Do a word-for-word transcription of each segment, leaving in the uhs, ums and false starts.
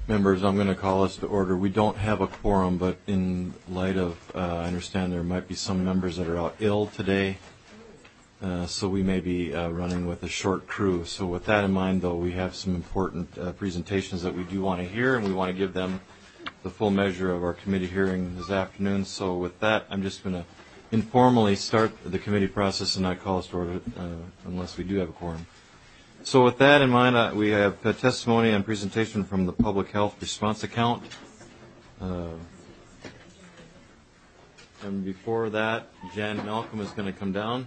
Members, I'm going to call us to order. We don't have a quorum, but in light of, uh, I understand there might be some members that are out ill today, uh, so we may be uh, running with a short crew. So with that in mind, though, we have some important uh, presentations that we do want to hear, and we want to give them the full measure of our committee hearing this afternoon. So with that, I'm just going to informally start the committee process and not call us to order uh, unless we do have a quorum. So with that in mind, uh, we have a testimony and presentation from the Public Health Response Account. Uh, and before that, Jan Malcolm is going to come down.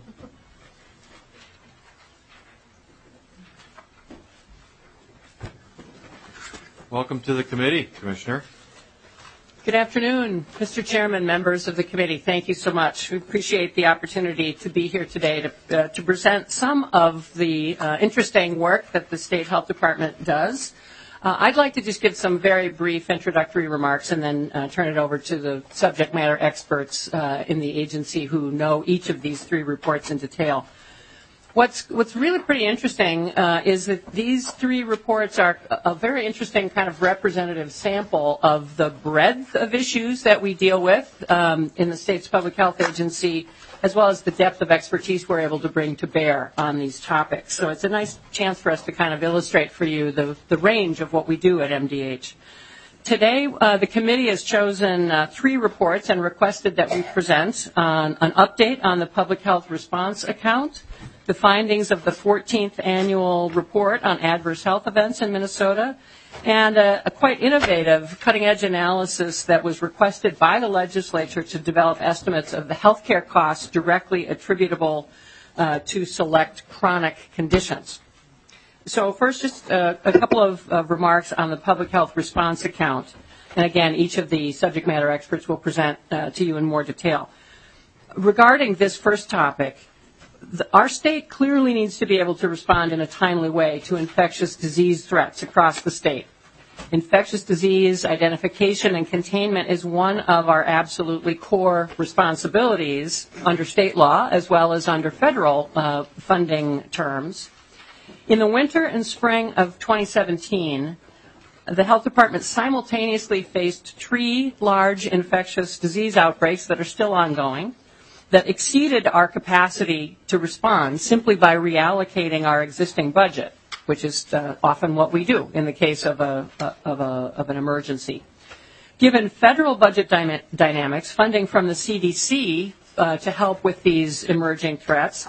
Welcome to the committee, Commissioner. Good afternoon, Mister Chairman, members of the committee. Thank you so much. We appreciate the opportunity to be here today to, uh, to present some of the uh, interesting work that the State Health Department does. Uh, I'd like to just give some very brief introductory remarks and then uh, turn it over to the subject matter experts uh, in the agency who know each of these three reports in detail. What's what's really pretty interesting uh, is that these three reports are a very interesting kind of representative sample of the breadth of issues that we deal with um, in the state's public health agency, as well as the depth of expertise we're able to bring to bear on these topics. So it's a nice chance for us to kind of illustrate for you the, the range of what we do at M D H. Today, uh, the committee has chosen uh, three reports and requested that we present on an update on the Public Health Response Account, the findings of the fourteenth annual report on adverse health events in Minnesota, and a, a quite innovative cutting-edge analysis that was requested by the legislature to develop estimates of the healthcare costs directly attributable uh, to select chronic conditions. So first, just uh, a couple of uh, remarks on the Public Health Response Account. And again, each of the subject matter experts will present uh, to you in more detail. Regarding this first topic, the, our state clearly needs to be able to respond in a timely way to infectious disease threats across the state. Infectious disease identification and containment is one of our absolutely core responsibilities under state law as well as under federal uh, funding terms. In the winter and spring of twenty seventeen, the Health Department simultaneously faced three large infectious disease outbreaks that are still ongoing that exceeded our capacity to respond simply by reallocating our existing budget, which is uh, often what we do in the case of, a, of, a, of an emergency. Given federal budget dyna- dynamics, funding from the C D C uh, to help with these emerging threats,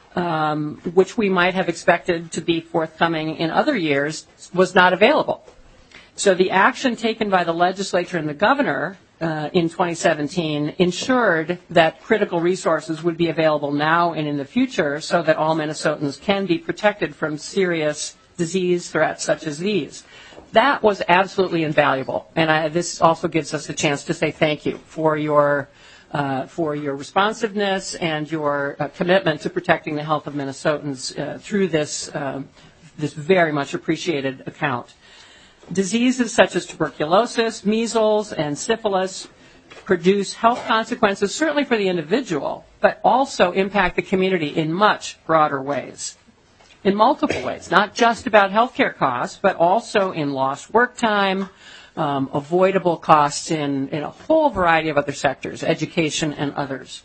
Um, which we might have expected to be forthcoming in other years, was not available. So the action taken by the legislature and the governor uh, in twenty seventeen ensured that critical resources would be available now and in the future so that all Minnesotans can be protected from serious disease threats such as these. That was absolutely invaluable. And I, this also gives us a chance to say thank you for your Uh, for your responsiveness and your uh, commitment to protecting the health of Minnesotans uh, through this, uh, this very much appreciated account. Diseases such as tuberculosis, measles, and syphilis produce health consequences certainly for the individual, but also impact the community in much broader ways, in multiple ways, not just about healthcare costs, but also in lost work time, Um, avoidable costs in, in a whole variety of other sectors, education and others.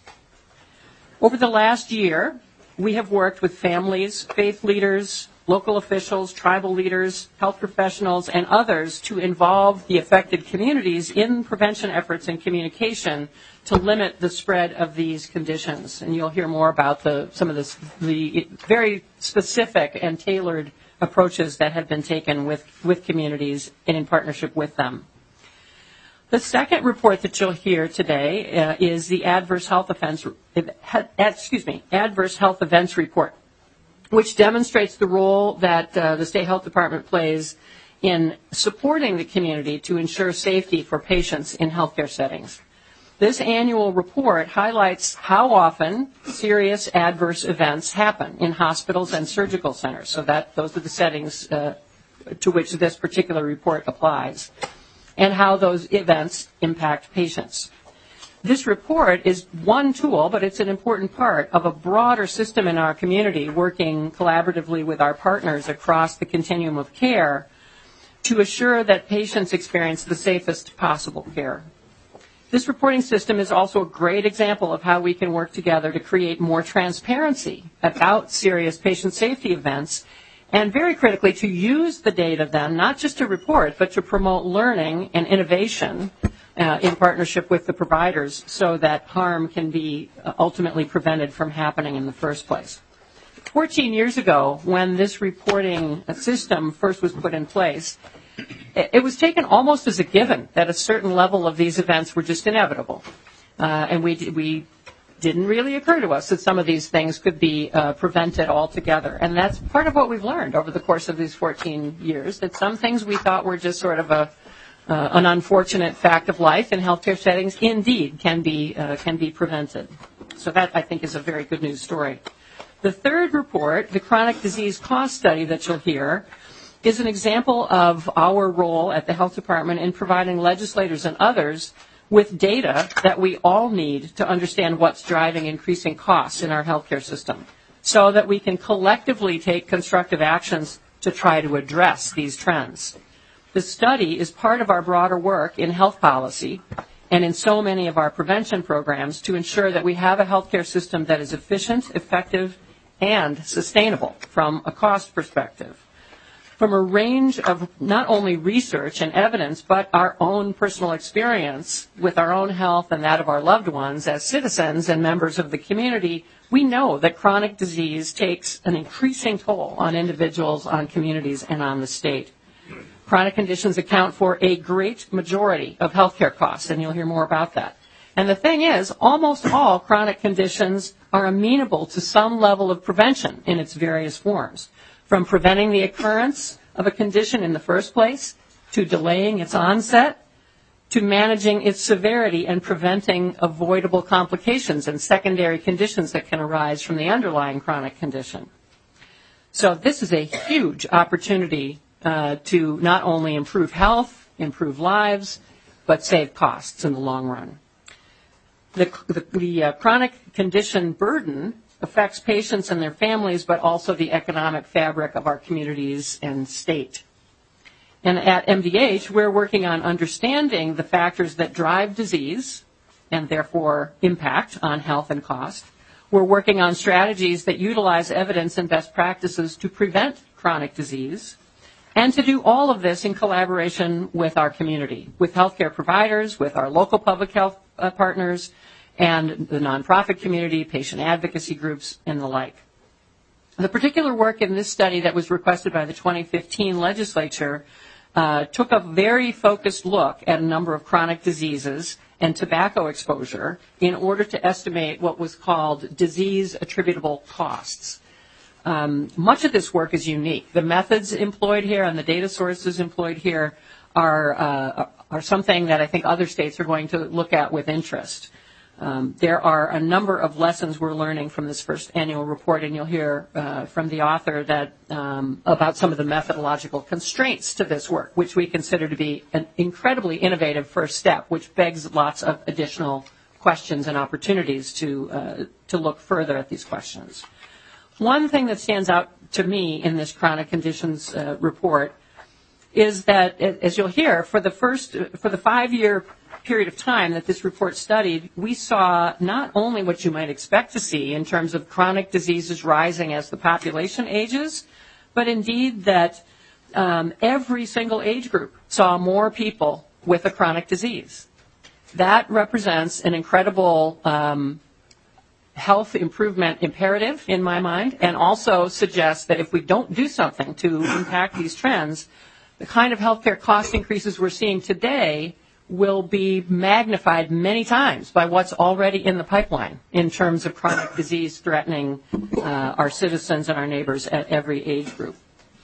Over the last year, we have worked with families, faith leaders, local officials, tribal leaders, health professionals, and others to involve the affected communities in prevention efforts and communication to limit the spread of these conditions. And you'll hear more about the, some of this, the very specific and tailored approaches that have been taken with, with communities and in partnership with them. The second report that you'll hear today uh, is the Adverse Health Events, excuse me, Adverse Health Events Report, which demonstrates the role that uh, the State Health Department plays in supporting the community to ensure safety for patients in healthcare settings. This annual report highlights how often serious adverse events happen in hospitals and surgical centers. So that those are the settings uh, to which this particular report applies, and how those events impact patients. This report is one tool, but it's an important part of a broader system in our community working collaboratively with our partners across the continuum of care to assure that patients experience the safest possible care. This reporting system is also a great example of how we can work together to create more transparency about serious patient safety events, and very critically to use the data then, not just to report, but to promote learning and innovation uh, in partnership with the providers so that harm can be uh, ultimately prevented from happening in the first place. fourteen years ago, when this reporting system first was put in place, it was taken almost as a given that a certain level of these events were just inevitable. Uh, and we, we didn't really occur to us that some of these things could be uh, prevented altogether. And that's part of what we've learned over the course of these fourteen years, that some things we thought were just sort of a, uh, an unfortunate fact of life in healthcare settings indeed can be, uh, can be prevented. So that, I think, is a very good news story. The third report, the chronic disease cost study that you'll hear, is an example of our role at the Health Department in providing legislators and others with data that we all need to understand what's driving increasing costs in our healthcare system so that we can collectively take constructive actions to try to address these trends. The study is part of our broader work in health policy and in so many of our prevention programs to ensure that we have a healthcare system that is efficient, effective, and sustainable from a cost perspective. From a range of not only research and evidence, but our own personal experience with our own health and that of our loved ones as citizens and members of the community, we know that chronic disease takes an increasing toll on individuals, on communities, and on the state. Chronic conditions account for a great majority of healthcare costs, and you'll hear more about that. And the thing is, almost all chronic conditions are amenable to some level of prevention in its various forms, from preventing the occurrence of a condition in the first place, to delaying its onset, to managing its severity and preventing avoidable complications and secondary conditions that can arise from the underlying chronic condition. So this is a huge opportunity uh, to not only improve health, improve lives, but save costs in the long run. The, the, the uh, chronic condition burden affects patients and their families, but also the economic fabric of our communities and state. And at M D H, we're working on understanding the factors that drive disease and therefore impact on health and cost. We're working on strategies that utilize evidence and best practices to prevent chronic disease, and to do all of this in collaboration with our community, with healthcare providers, with our local public health uh, partners, and the nonprofit community, patient advocacy groups, and the like. The particular work in this study that was requested by the twenty fifteen legislature uh, took a very focused look at a number of chronic diseases and tobacco exposure in order to estimate what was called disease attributable costs. Um, much of this work is unique. The methods employed here and the data sources employed here are, uh, are something that I think other states are going to look at with interest. Um, there are a number of lessons we're learning from this first annual report, and you'll hear uh, from the author that um, about some of the methodological constraints to this work, which we consider to be an incredibly innovative first step, which begs lots of additional questions and opportunities to uh, to look further at these questions. One thing that stands out to me in this chronic conditions uh, report is that, as you'll hear, for the first for the five-year period of time that this report studied, we saw not only what you might expect to see in terms of chronic diseases rising as the population ages, but indeed that um, every single age group saw more people with a chronic disease. That represents an incredible um, health improvement imperative in my mind, and also suggests that if we don't do something to impact these trends, the kind of healthcare cost increases we're seeing today will be magnified many times by what's already in the pipeline in terms of chronic disease threatening uh, our citizens and our neighbors at every age group.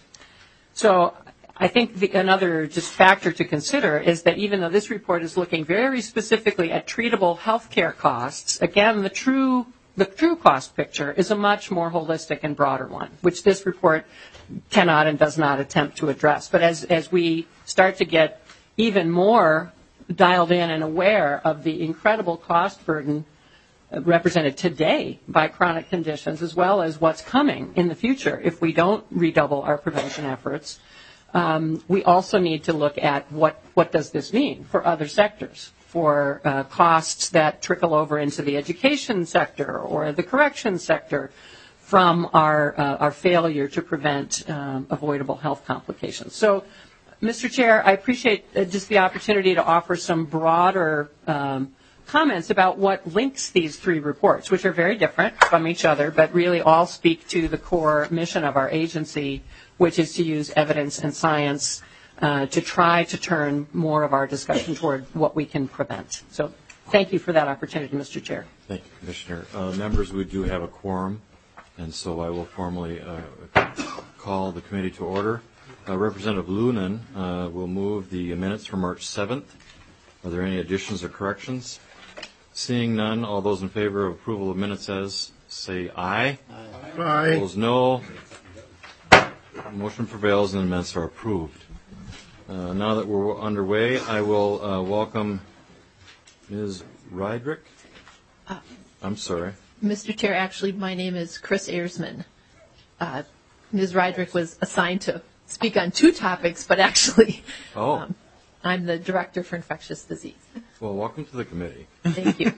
So I think the, another just factor to consider is that even though this report is looking very specifically at treatable healthcare costs, again, the true the true cost picture is a much more holistic and broader one, which this report cannot and does not attempt to address. But as as we start to get even more dialed in and aware of the incredible cost burden represented today by chronic conditions, as well as what's coming in the future if we don't redouble our prevention efforts, Um, we also need to look at what, what does this mean for other sectors, for uh, costs that trickle over into the education sector or the corrections sector from our, uh, our failure to prevent um, avoidable health complications. So, Mister Chair, I appreciate uh, just the opportunity to offer some broader um, comments about what links these three reports, which are very different from each other, but really all speak to the core mission of our agency, which is to use evidence and science uh, to try to turn more of our discussion toward what we can prevent. So thank you for that opportunity, Mister Chair. Thank you, Commissioner. Uh, members, we do have a quorum, and so I will formally uh, call the committee to order. Uh, Representative Lunan uh, will move the minutes for March seventh. Are there any additions or corrections? Seeing none, all those in favor of approval of minutes as say aye. Aye. Aye. Opposed, no. Motion prevails and the minutes are approved. Uh, now that we're underway, I will uh, welcome Miz Rydrick. Uh, I'm sorry. Mister Chair, actually, my name is Chris Ayersman. Uh, Miz Rydrick was assigned to speak on two topics, but actually, Oh. um, I'm the Director for Infectious Disease. Well, welcome to the committee. Thank you.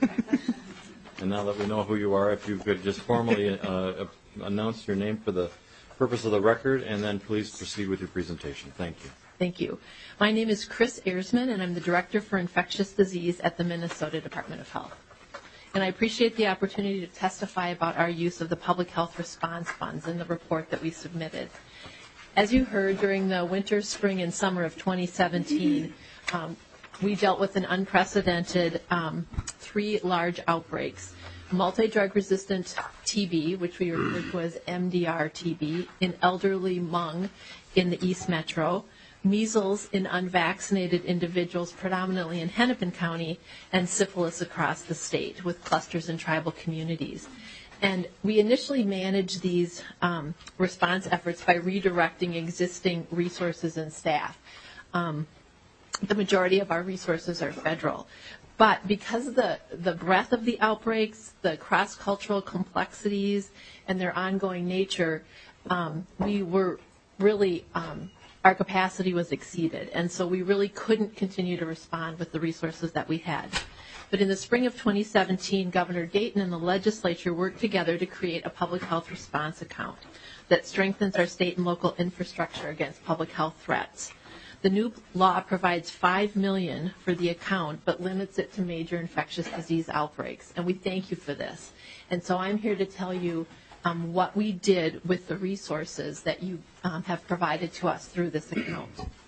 And now that we know who you are, if you could just formally uh, announce your name for the purpose of the record, and then please proceed with your presentation. Thank you. Thank you. My name is Chris Ayersman, and I'm the Director for Infectious Disease at the Minnesota Department of Health. And I appreciate the opportunity to testify about our use of the Public Health Response Funds in the report that we submitted. As you heard, during the winter, spring, and summer of twenty seventeen, um, we dealt with an unprecedented um, three large outbreaks: multi-drug resistant T B, which we refer to as M D R T B, in elderly Hmong in the East Metro, measles in unvaccinated individuals, predominantly in Hennepin County, and syphilis across the state, with clusters in tribal communities. And we initially managed these um, response efforts by redirecting existing resources and staff. Um, the majority of our resources are federal. But because of the, the breadth of the outbreaks, the cross-cultural complexities, and their ongoing nature, um, we were really, um, our capacity was exceeded. And so we really couldn't continue to respond with the resources that we had. But in the spring of twenty seventeen, Governor Dayton and the legislature worked together to create a public health response account that strengthens our state and local infrastructure against public health threats. The new law provides five million dollars for the account, but limits it to major infectious disease outbreaks. And we thank you for this. And so I'm here to tell you um, what we did with the resources that you um, have provided to us through this account.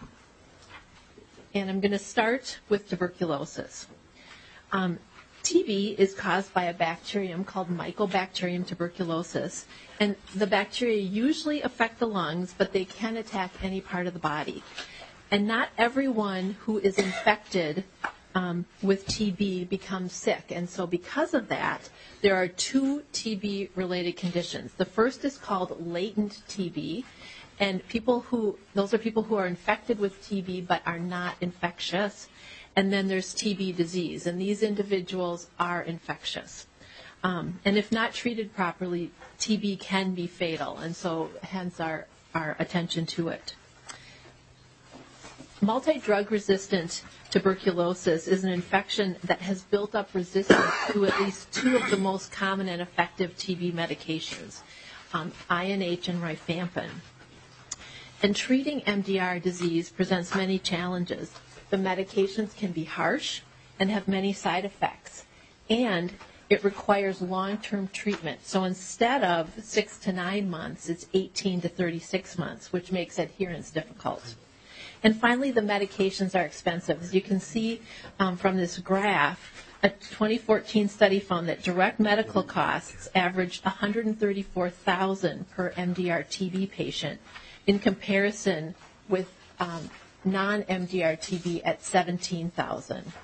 And I'm going to start with tuberculosis. Um, T B is caused by a bacterium called Mycobacterium tuberculosis, and the bacteria usually affect the lungs, but they can attack any part of the body. And not everyone who is infected um, with T B becomes sick, and so because of that, there are two T B-related conditions. The first is called latent T B, and people who those are people who are infected with T B but are not infectious. And then there's T B disease, and these individuals are infectious. Um, and if not treated properly, T B can be fatal, and so hence our, our attention to it. Multi-drug resistant tuberculosis is an infection that has built up resistance to at least two of the most common and effective T B medications, um, I N H and rifampin. And treating M D R disease presents many challenges. The medications can be harsh and have many side effects, and it requires long-term treatment. So instead of six to nine months, it's eighteen to thirty-six months, which makes adherence difficult. And finally, the medications are expensive. As you can see um, from this graph, a twenty fourteen study found that direct medical costs averaged one hundred thirty-four thousand dollars per M D R T B patient, in comparison with um, non-M D R T B at seventeen thousand dollars.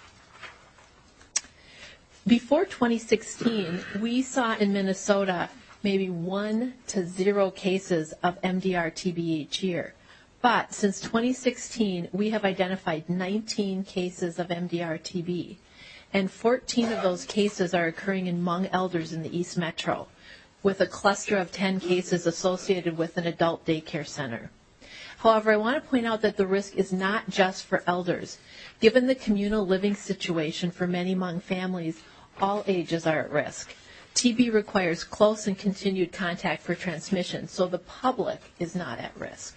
Before twenty sixteen, we saw in Minnesota maybe one to zero cases of M D R T B each year. But since twenty sixteen, we have identified nineteen cases of M D R T B, and fourteen of those cases are occurring in Hmong elders in the East Metro, with a cluster of ten cases associated with an adult daycare center. However, I want to point out that the risk is not just for elders. Given the communal living situation for many Hmong families, all ages are at risk. T B requires close and continued contact for transmission, so the public is not at risk.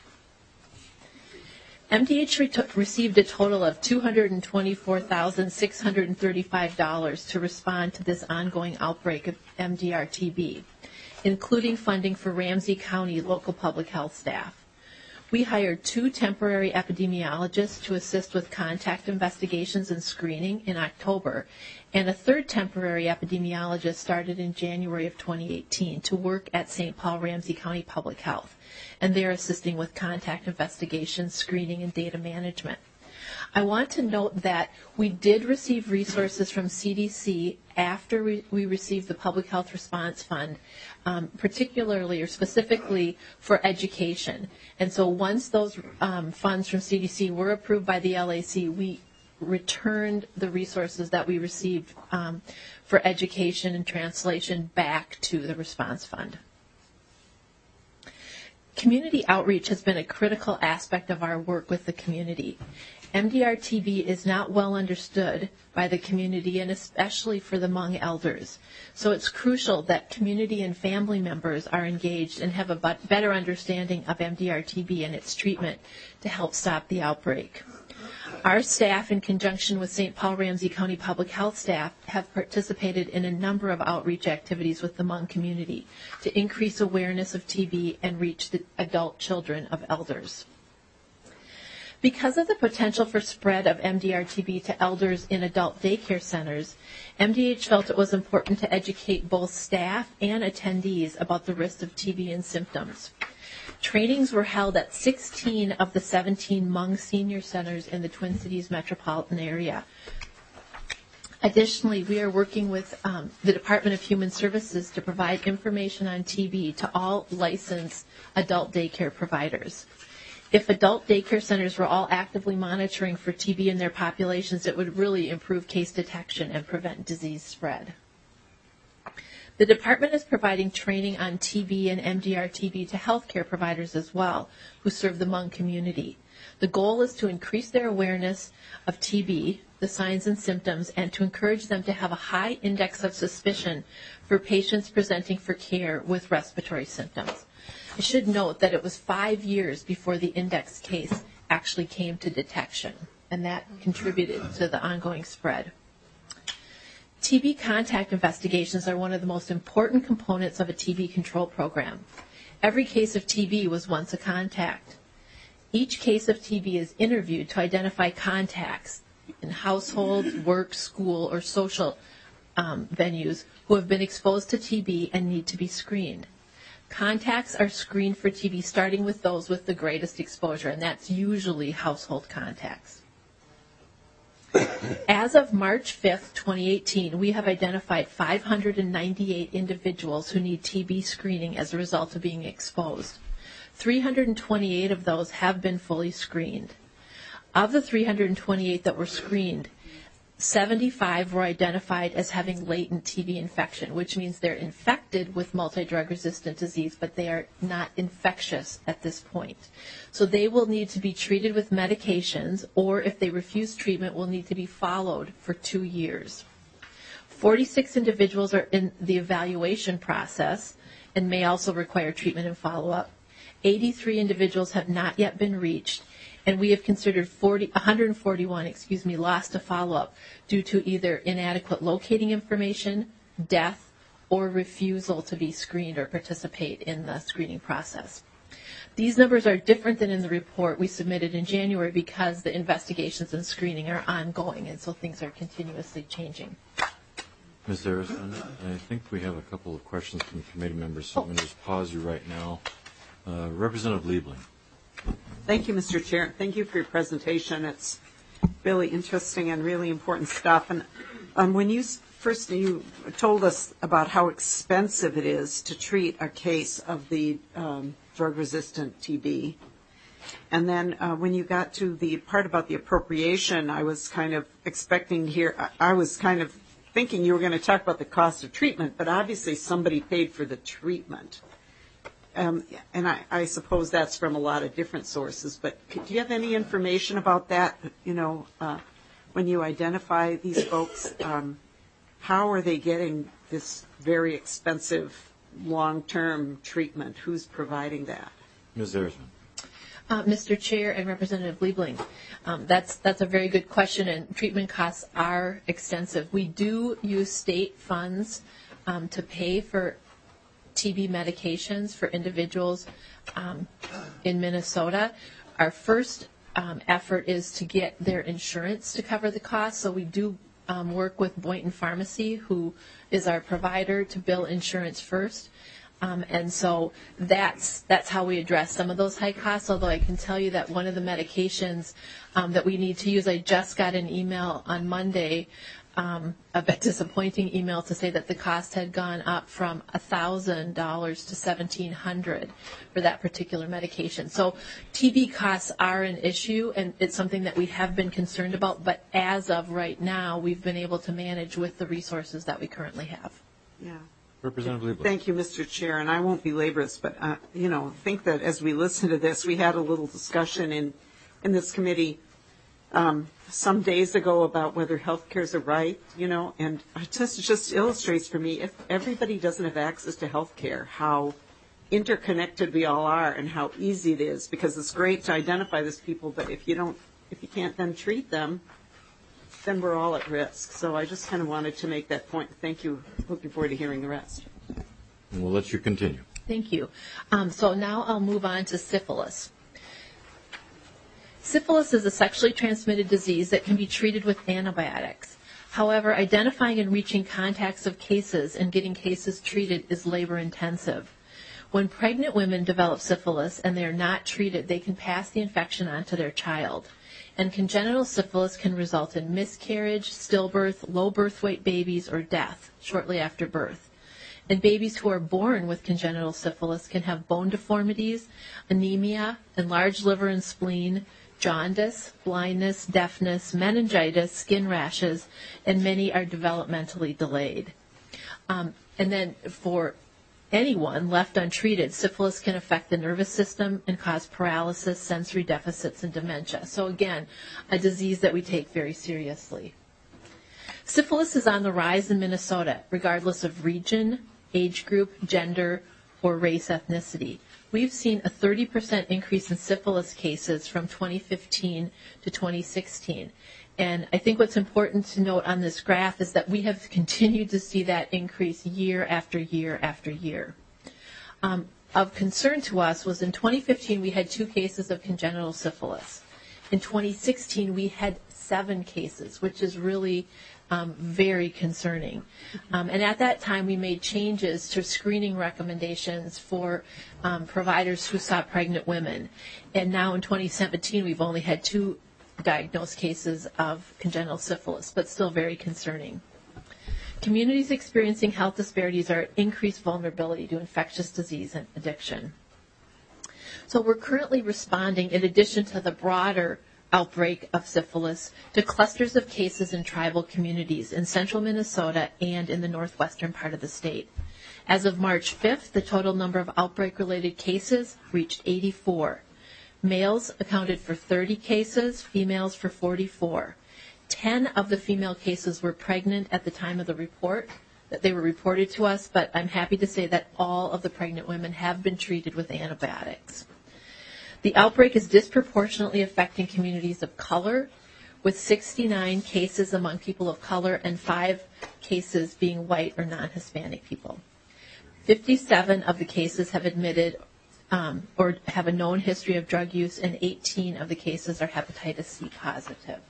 M D H re- received a total of two hundred twenty-four thousand six hundred thirty-five dollars to respond to this ongoing outbreak of M D R T B, including funding for Ramsey County local public health staff. We hired two temporary epidemiologists to assist with contact investigations and screening in October, and a third temporary epidemiologist started in January of twenty eighteen to work at Saint Paul Ramsey County Public Health, and they're assisting with contact investigations, screening, and data management. I want to note that we did receive resources from C D C after we, we received the Public Health Response Fund, um, particularly or specifically for education. And so once those um, funds from C D C were approved by the L A C, we returned the resources that we received um, for education and translation back to the Response Fund. Community outreach has been a critical aspect of our work with the community. M D R T B is not well understood by the community, and especially for the Hmong elders. So it's crucial that community and family members are engaged and have a better understanding of M D R T B and its treatment to help stop the outbreak. Our staff, in conjunction with Saint Paul Ramsey County Public Health staff, have participated in a number of outreach activities with the Hmong community to increase awareness of T B and reach the adult children of elders. Because of the potential for spread of M D R T B to elders in adult daycare centers, M D H felt it was important to educate both staff and attendees about the risk of T B and symptoms. Trainings were held at sixteen of the seventeen Hmong senior centers in the Twin Cities metropolitan area. Additionally, we are working with um, the Department of Human Services to provide information on T B to all licensed adult daycare providers. If adult daycare centers were all actively monitoring for T B in their populations, it would really improve case detection and prevent disease spread. The department is providing training on T B and M D R T B to healthcare providers as well, who serve the Hmong community. The goal is to increase their awareness of T B, the signs and symptoms, and to encourage them to have a high index of suspicion for patients presenting for care with respiratory symptoms. I should note that it was five years before the index case actually came to detection, and that contributed to the ongoing spread. T B contact investigations are one of the most important components of a T B control program. Every case of T B was once a contact. Each case of T B is interviewed to identify contacts in households, work, school, or social um, venues who have been exposed to T B and need to be screened. Contacts are screened for T B starting with those with the greatest exposure, and that's usually household contacts. As of March fifth, twenty eighteen, we have identified five hundred ninety-eight individuals who need T B screening as a result of being exposed. three hundred twenty-eight of those have been fully screened. Of the three hundred twenty-eight that were screened, seventy-five were identified as having latent T B infection, which means they're infected with multi-drug resistant disease, but they are not infectious at this point. So they will need to be treated with medications, or if they refuse treatment, will need to be followed for two years. forty-six individuals are in the evaluation process and may also require treatment and follow-up. eighty-three individuals have not yet been reached, and we have considered forty, one hundred forty-one, excuse me, lost to follow-up due to either inadequate locating information, death, or refusal to be screened or participate in the screening process. These numbers are different than in the report we submitted in January because the investigations and screening are ongoing, and so things are continuously changing. Miz Harrison, I think we have a couple of questions from committee members, so I'm going to just pause you right now. Uh, Representative Liebling. Thank you, Mister Chair. Thank you for your presentation. It's really interesting and really important stuff. And um, when you first you told us about how expensive it is to treat a case of the um, drug-resistant T B, and then uh, when you got to the part about the appropriation, I was kind of expecting here. I, I was kind of thinking you were going to talk about the cost of treatment, but obviously somebody paid for the treatment. um, and I, I suppose that's from a lot of different sources, but could, do you have any information about that? You know, uh, when you identify these folks, um, how are they getting this very expensive long-term treatment? Who's providing that? Miz Erzman. Uh, Mister Chair and Representative Liebling, um, that's that's a very good question, and treatment costs are extensive. We do use state funds um, to pay for T B medications for individuals um, in Minnesota. Our first um, effort is to get their insurance to cover the cost, so we do um, work with Boynton Pharmacy, who is our provider, to bill insurance first. Um, and so that's that's how we address some of those high costs, although I can tell you that one of the medications um, that we need to use, I just got an email on Monday, um, a bit disappointing email to say that the cost had gone up from one thousand dollars to seventeen hundred dollars for that particular medication. So T B costs are an issue, and it's something that we have been concerned about, but as of right now, we've been able to manage with the resources that we currently have. Yeah. Representative Liebling. Thank you, Mister Chair, and I won't belabor this, but, uh, you know, think that as we listen to this, we had a little discussion in, in this committee um, some days ago about whether health care is a right, you know, and it just, it just illustrates for me, if everybody doesn't have access to health care, how interconnected we all are and how easy it is, because it's great to identify these people, but if you don't, if you can't then treat them, then we're all at risk. So I just kind of wanted to make that point. Thank you. Looking forward to hearing the rest. And we'll let you continue. Thank you. Um, so now I'll move on to syphilis. Syphilis is a sexually transmitted disease that can be treated with antibiotics. However, identifying and reaching contacts of cases and getting cases treated is labor intensive. When pregnant women develop syphilis and they are not treated, they can pass the infection on to their child. And congenital syphilis can result in miscarriage, stillbirth, low birth weight babies, or death shortly after birth. And babies who are born with congenital syphilis can have bone deformities, anemia, enlarged liver and spleen, jaundice, blindness, deafness, meningitis, skin rashes, and many are developmentally delayed. Um, and then for anyone left untreated, syphilis can affect the nervous system and cause paralysis, sensory deficits, and dementia. So again, a disease that we take very seriously. Syphilis is on the rise in Minnesota, regardless of region, age group, gender, or race ethnicity. We've seen a thirty percent increase in syphilis cases from twenty fifteen to twenty sixteen. And I think what's important to note on this graph is that we have continued to see that increase year after year after year. Um, of concern to us was in twenty fifteen we had two cases of congenital syphilis. In twenty sixteen we had seven cases, which is really um, very concerning. Um, and at that time we made changes to screening recommendations for um, providers who saw pregnant women. And now in twenty seventeen we've only had two diagnosed cases of congenital syphilis, but still very concerning. Communities experiencing health disparities are at increased vulnerability to infectious disease and addiction. So we're currently responding, in addition to the broader outbreak of syphilis, to clusters of cases in tribal communities in central Minnesota and in the northwestern part of the state. As of March fifth, the total number of outbreak-related cases reached eighty-four. Males accounted for thirty cases, females for forty-four. Ten of the female cases were pregnant at the time of the report, that they were reported to us, but I'm happy to say that all of the pregnant women have been treated with antibiotics. The outbreak is disproportionately affecting communities of color, with sixty-nine cases among people of color and five cases being white or non-Hispanic people. fifty-seven of the cases have admitted Um, or have a known history of drug use, and eighteen of the cases are hepatitis C positive.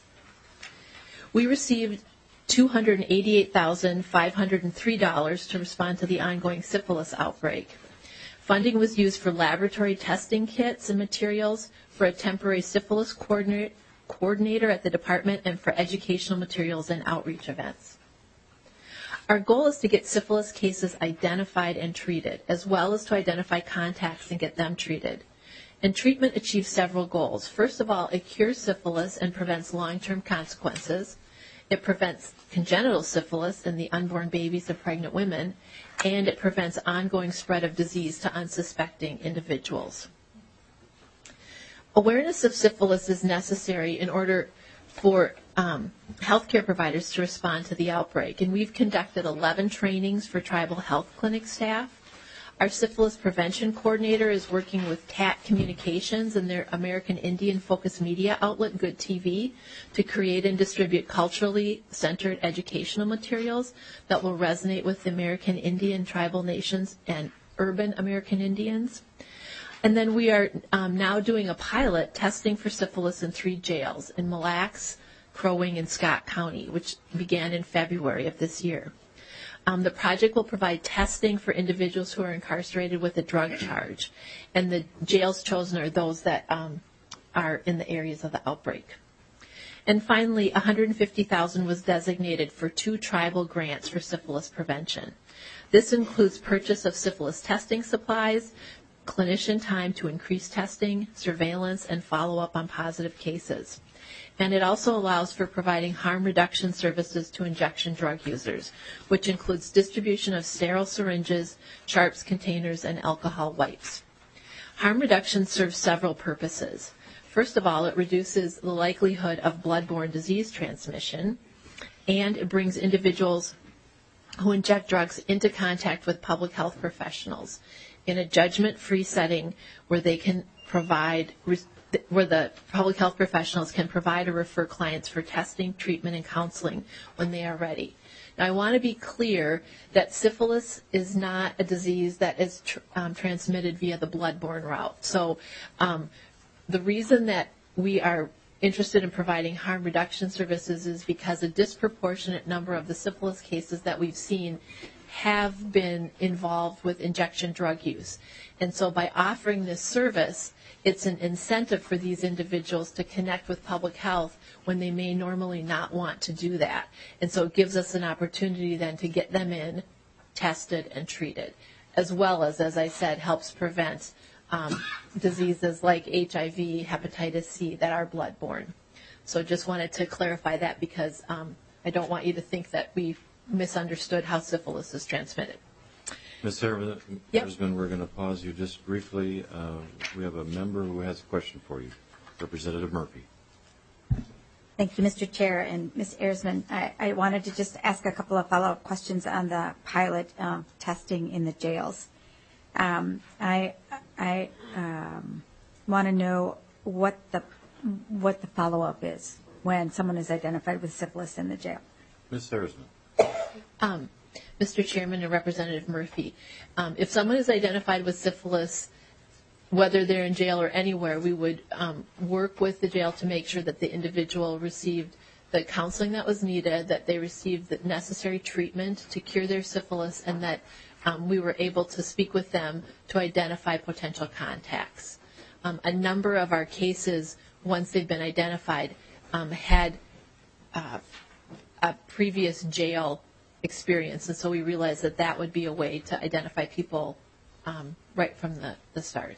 We received two hundred eighty-eight thousand five hundred three dollars to respond to the ongoing syphilis outbreak. Funding was used for laboratory testing kits and materials, for a temporary syphilis coordinator, coordinator at the department, and for educational materials and outreach events. Our goal is to get syphilis cases identified and treated, as well as to identify contacts and get them treated. And treatment achieves several goals. First of all, it cures syphilis and prevents long-term consequences. It prevents congenital syphilis in the unborn babies of pregnant women, and it prevents ongoing spread of disease to unsuspecting individuals. Awareness of syphilis is necessary in order for um, healthcare providers to respond to the outbreak, and we've conducted eleven trainings for tribal health clinic staff. Our syphilis prevention coordinator is working with T A T Communications and their American Indian focused media outlet, Good T V, to create and distribute culturally centered educational materials that will resonate with the American Indian tribal nations and urban American Indians. And then we are um, now doing a pilot testing for syphilis in three jails, in Mille Lacs, Crow Wing, and Scott County, which began in February of this year. Um, the project will provide testing for individuals who are incarcerated with a drug charge, and the jails chosen are those that um, are in the areas of the outbreak. And finally, one hundred fifty thousand dollars was designated for two tribal grants for syphilis prevention. This includes purchase of syphilis testing supplies, clinician time to increase testing, surveillance, and follow-up on positive cases. And it also allows for providing harm reduction services to injection drug users, which includes distribution of sterile syringes, sharps containers, and alcohol wipes. Harm reduction serves several purposes. First of all, it reduces the likelihood of bloodborne disease transmission, and it brings individuals who inject drugs into contact with public health professionals in a judgment-free setting where they can provide where the public health professionals can provide or refer clients for testing, treatment, and counseling when they are ready. Now, I want to be clear that syphilis is not a disease that is tr- um, transmitted via the bloodborne route. So um, the reason that we are interested in providing harm reduction services is because a disproportionate number of the syphilis cases that we've seen have been involved with injection drug use. And so by offering this service, it's an incentive for these individuals to connect with public health when they may normally not want to do that. And so it gives us an opportunity then to get them in, tested, and treated, as well as, as I said, helps prevent um, diseases like H I V, hepatitis C that are bloodborne. So just wanted to clarify that because um, I don't want you to think that we misunderstood how syphilis is transmitted. Miz Ersman, Yep. we're going to pause you just briefly. Uh, we have a member who has a question for you. Representative Murphy. Thank you, Mister Chair. And Miz Ersman, I, I wanted to just ask a couple of follow-up questions on the pilot um, testing in the jails. Um, I, I um, want to know what the what the follow-up is when someone is identified with syphilis in the jail. Miz Ersman. Um, Mister Chairman and Representative Murphy, um, if someone is identified with syphilis, whether they're in jail or anywhere, we would um, work with the jail to make sure that the individual received the counseling that was needed, that they received the necessary treatment to cure their syphilis, and that um, we were able to speak with them to identify potential contacts. Um, a number of our cases, once they've been identified, um, had uh, a previous jail experience, and so we realized that that would be a way to identify people um, right from the, the start.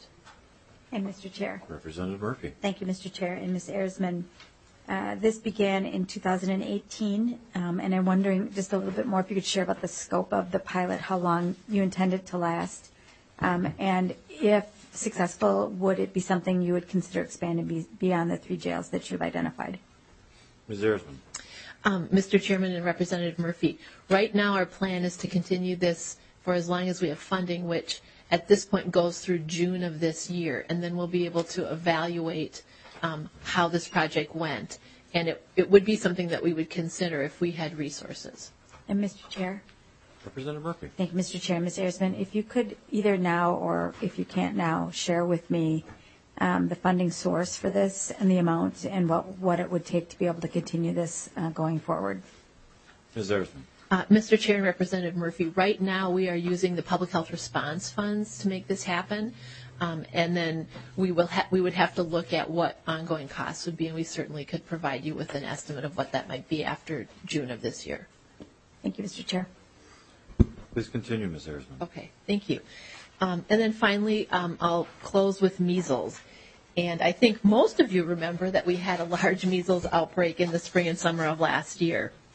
And Mister Chair. Representative Murphy. Thank you, Mister Chair. And Miz Ersman, uh, this began in two thousand eighteen, um, and I'm wondering just a little bit more if you could share about the scope of the pilot, how long you intend it to last, um, and if successful, would it be something you would consider expanding be- beyond the three jails that you've identified? Miz Ersman. Um, Mister Chairman and Representative Murphy, right now our plan is to continue this for as long as we have funding, which at this point goes through June of this year, and then we'll be able to evaluate um, how this project went. And it, it would be something that we would consider if we had resources. And Mister Chair. Representative Murphy. Thank you, Mister Chair. Miz Ersman, if you could either now or if you can't now share with me um, the funding source for this and the amount and what, what it would take to be able to continue this uh, going forward. Miz Ersman. Uh, Mister Chair and Representative Murphy, right now we are using the public health response funds to make this happen, um, and then we will ha- we would have to look at what ongoing costs would be, and we certainly could provide you with an estimate of what that might be after June of this year. Thank you, Mister Chair. Please continue, Miz Ersman. Okay, thank you. Um, and then finally, um, I'll close with measles. And I think most of you remember that we had a large measles outbreak in the spring and summer of last year.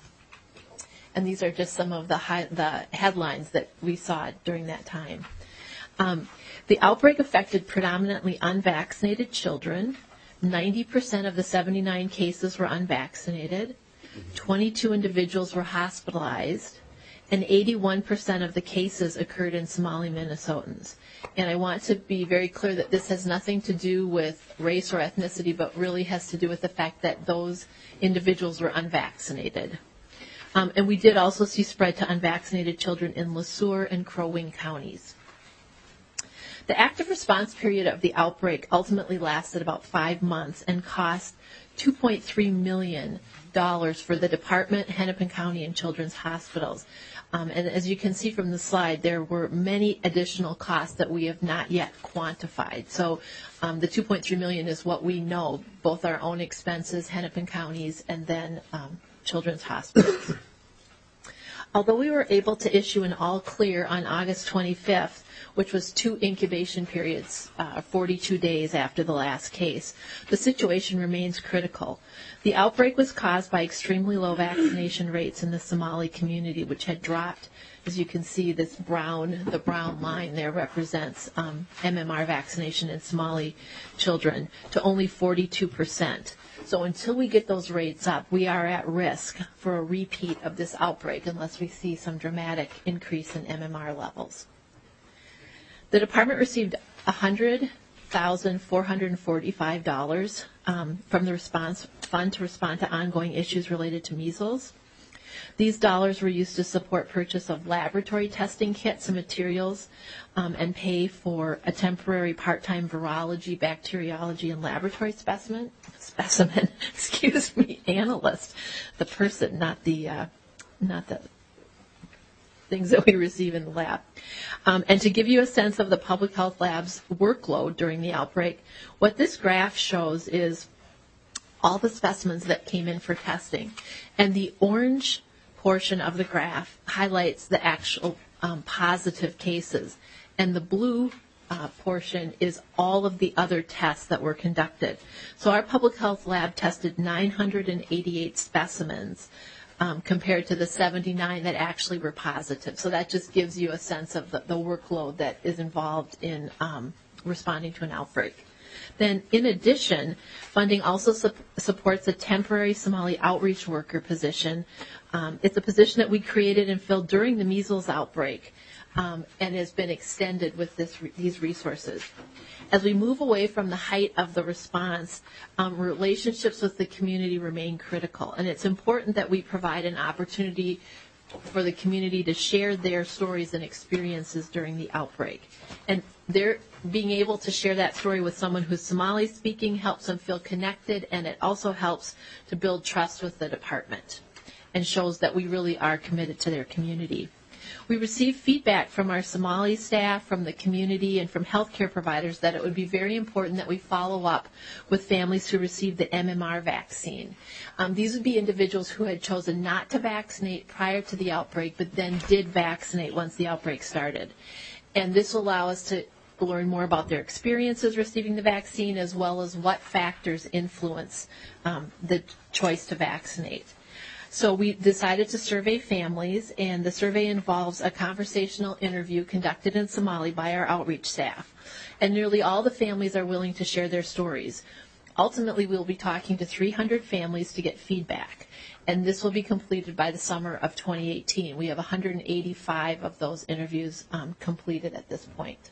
And these are just some of the, high, the headlines that we saw during that time. Um, the outbreak affected predominantly unvaccinated children. ninety percent of the seventy-nine cases were unvaccinated. twenty-two individuals were hospitalized. And eighty-one percent of the cases occurred in Somali Minnesotans. And I want to be very clear that this has nothing to do with race or ethnicity, but really has to do with the fact that those individuals were unvaccinated. Um, and we did also see spread to unvaccinated children in Le Sueur and Crow Wing counties. The active response period of the outbreak ultimately lasted about five months and cost two point three million dollars for the department, Hennepin County, and children's hospitals. Um, and as you can see from the slide, there were many additional costs that we have not yet quantified. So um, the two point three million dollars is what we know, both our own expenses, Hennepin County's, and then um, children's hospitals. Although we were able to issue an all clear on August twenty-fifth, which was two incubation periods, uh, forty-two days after the last case, the situation remains critical. The outbreak was caused by extremely low vaccination rates in the Somali community, which had dropped. As you can see, this brown, the brown line there represents um, M M R vaccination in Somali children to only forty-two percent. So until we get those rates up, we are at risk for a repeat of this outbreak unless we see some dramatic increase in M M R levels. The department received one hundred thousand four hundred forty-five dollars um, from the response fund to respond to ongoing issues related to measles. These dollars were used to support purchase of laboratory testing kits and materials um, and pay for a temporary part-time virology, bacteriology, and laboratory specimen, specimen, excuse me, analyst, the person, not the, uh, not the things that we receive in the lab. Um, and to give you a sense of the public health lab's workload during the outbreak, what this graph shows is all the specimens that came in for testing. And the orange portion of the graph highlights the actual um, positive cases. And the blue uh, portion is all of the other tests that were conducted. So our public health lab tested nine hundred eighty-eight specimens um, compared to the seventy-nine that actually were positive. So that just gives you a sense of the, the workload that is involved in um, responding to an outbreak. Then, in addition, funding also su- supports a temporary Somali outreach worker position. Um, it's a position that we created and filled during the measles outbreak um, and has been extended with this, these resources. As we move away from the height of the response, um, relationships with the community remain critical, and it's important that we provide an opportunity for the community to share their stories and experiences during the outbreak. And they're being able to share that story with someone who's Somali speaking helps them feel connected, and it also helps to build trust with the department and shows that we really are committed to their community. We received feedback from our Somali staff, from the community, and from healthcare providers that it would be very important that we follow up with families who received the M M R vaccine. Um, these would be individuals who had chosen not to vaccinate prior to the outbreak, but then did vaccinate once the outbreak started. And this will allow us to learn more about their experiences receiving the vaccine, as well as what factors influence um, the choice to vaccinate. So we decided to survey families, and the survey involves a conversational interview conducted in Somali by our outreach staff. And nearly all the families are willing to share their stories. Ultimately, we'll be talking to three hundred families to get feedback, and this will be completed by the summer of twenty eighteen. We have one hundred eighty-five of those interviews um, completed at this point.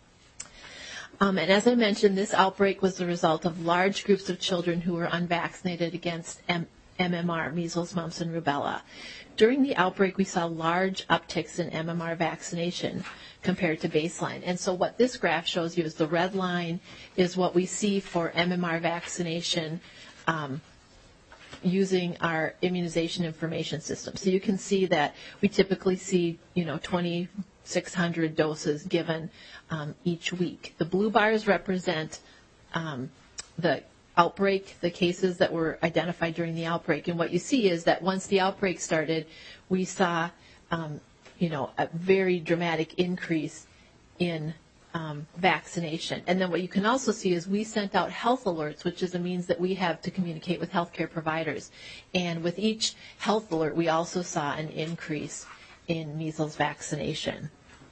Um, and as I mentioned, this outbreak was the result of large groups of children who were unvaccinated against M- MMR, measles, mumps, and rubella. During the outbreak, we saw large upticks in M M R vaccination compared to baseline. And so what this graph shows you is the red line is what we see for M M R vaccination um, using our immunization information system. So you can see that we typically see, you know, twenty-six hundred doses given um, each week. The blue bars represent um, the outbreak, the cases that were identified during the outbreak. And what you see is that once the outbreak started, we saw, um, you know, a very dramatic increase in um, vaccination. And then what you can also see is we sent out health alerts, which is a means that we have to communicate with healthcare providers. And with each health alert, we also saw an increase in measles vaccination.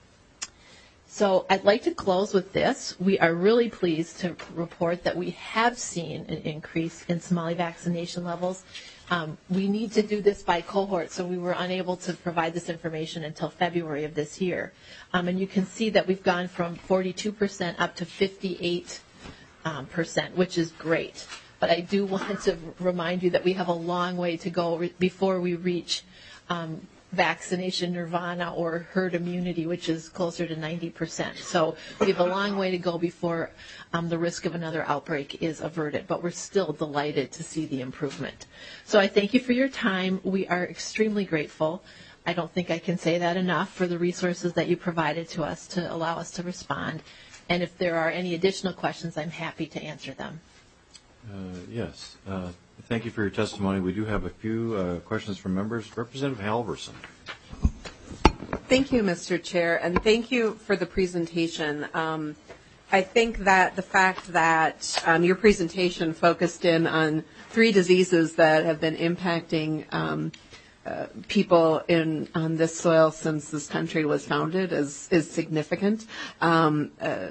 So I'd like to close with this. We are really pleased to report that we have seen an increase in Somali vaccination levels. Um, we need to do this by cohort, so we were unable to provide this information until February of this year. Um, and you can see that we've gone from forty-two percent up to fifty-eight percent, um, which is great. But I do want to remind you that we have a long way to go re- before we reach um, vaccination nirvana or herd immunity, which is closer to ninety percent. So we have a long way to go before um, the risk of another outbreak is averted, but we're still delighted to see the improvement. So I thank you for your time. We are extremely grateful. I don't think I can say that enough for the resources that you provided to us to allow us to respond. And if there are any additional questions, I'm happy to answer them. Uh, yes. Uh, thank you for your testimony. We do have a few uh, questions from members. Representative Halverson. Thank you, Mister Chair, and thank you for the presentation. Um, I think that the fact that um, your presentation focused in on three diseases that have been impacting um, uh, people in on this soil since this country was founded is is significant, um, uh,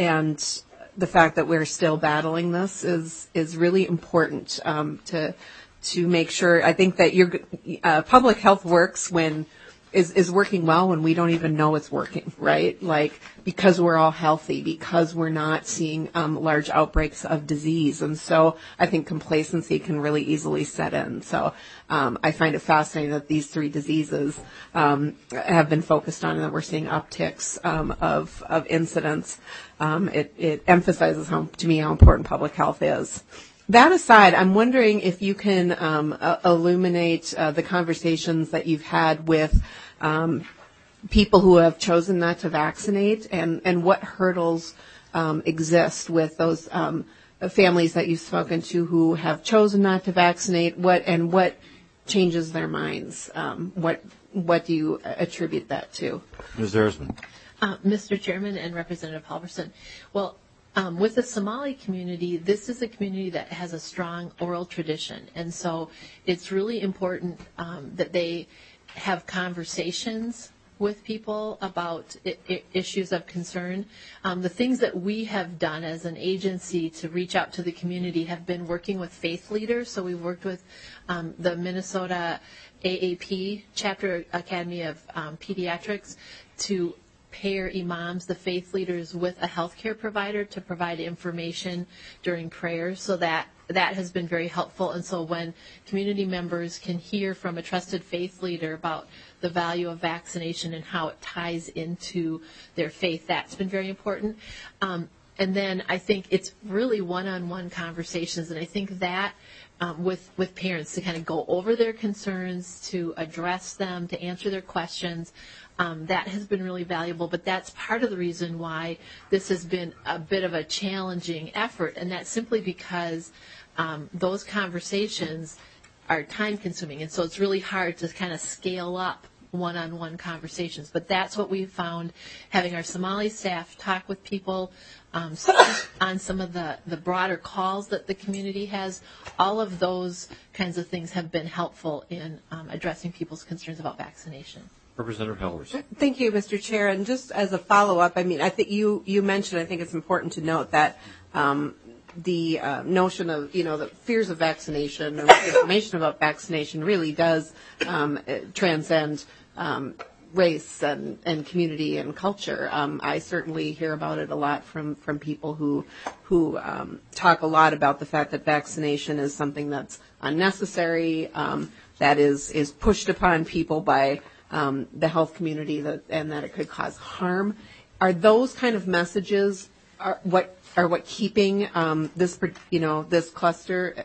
and the fact that we're still battling this is is really important um, to to make sure. I think that your uh, public health works when is is working well when we don't even know it's working, right? Like because we're all healthy, because we're not seeing um, large outbreaks of disease, and so I think complacency can really easily set in. So um, I find it fascinating that these three diseases um, have been focused on, and that we're seeing upticks um, of of incidents. Um, it, it emphasizes how, to me, how important public health is. That aside, I'm wondering if you can um, uh, illuminate uh, the conversations that you've had with um, people who have chosen not to vaccinate, and, and what hurdles um, exist with those um, families that you've spoken to who have chosen not to vaccinate. What and what changes their minds? Um, what what do you attribute that to? Miz Erzman. Uh, Mister Chairman and Representative Halverson, well, um, with the Somali community, this is a community that has a strong oral tradition, and so it's really important um, that they have conversations with people about I- I issues of concern. Um, the things that we have done as an agency to reach out to the community have been working with faith leaders. So we've worked with um, the Minnesota A A P, Chapter Academy of um, Pediatrics, to pair imams, the faith leaders, with a healthcare provider to provide information during prayers. So that that has been very helpful. And so when community members can hear from a trusted faith leader about the value of vaccination and how it ties into their faith, that's been very important. Um, and then I think it's really one-on-one conversations, and I think that um, with with parents to kind of go over their concerns, to address them, to answer their questions. Um, that has been really valuable, but that's part of the reason why this has been a bit of a challenging effort, and that's simply because um, those conversations are time-consuming, and so it's really hard to kind of scale up one-on-one conversations. But that's what we found, having our Somali staff talk with people um, on some of the, the broader calls that the community has. All of those kinds of things have been helpful in um, addressing people's concerns about vaccination. Representative Halverson. Thank you, Mister Chair. And just as a follow-up, I mean, I think you, you mentioned, I think it's important to note that um, the uh, notion of, you know, the fears of vaccination or information about vaccination really does um, transcend um, race and, and community and culture. Um, I certainly hear about it a lot from, from people who who um, talk a lot about the fact that vaccination is something that's unnecessary, um, that is is pushed upon people by Um, the health community, that, and that it could cause harm. Are those kind of messages are what are what keeping um, this you know this cluster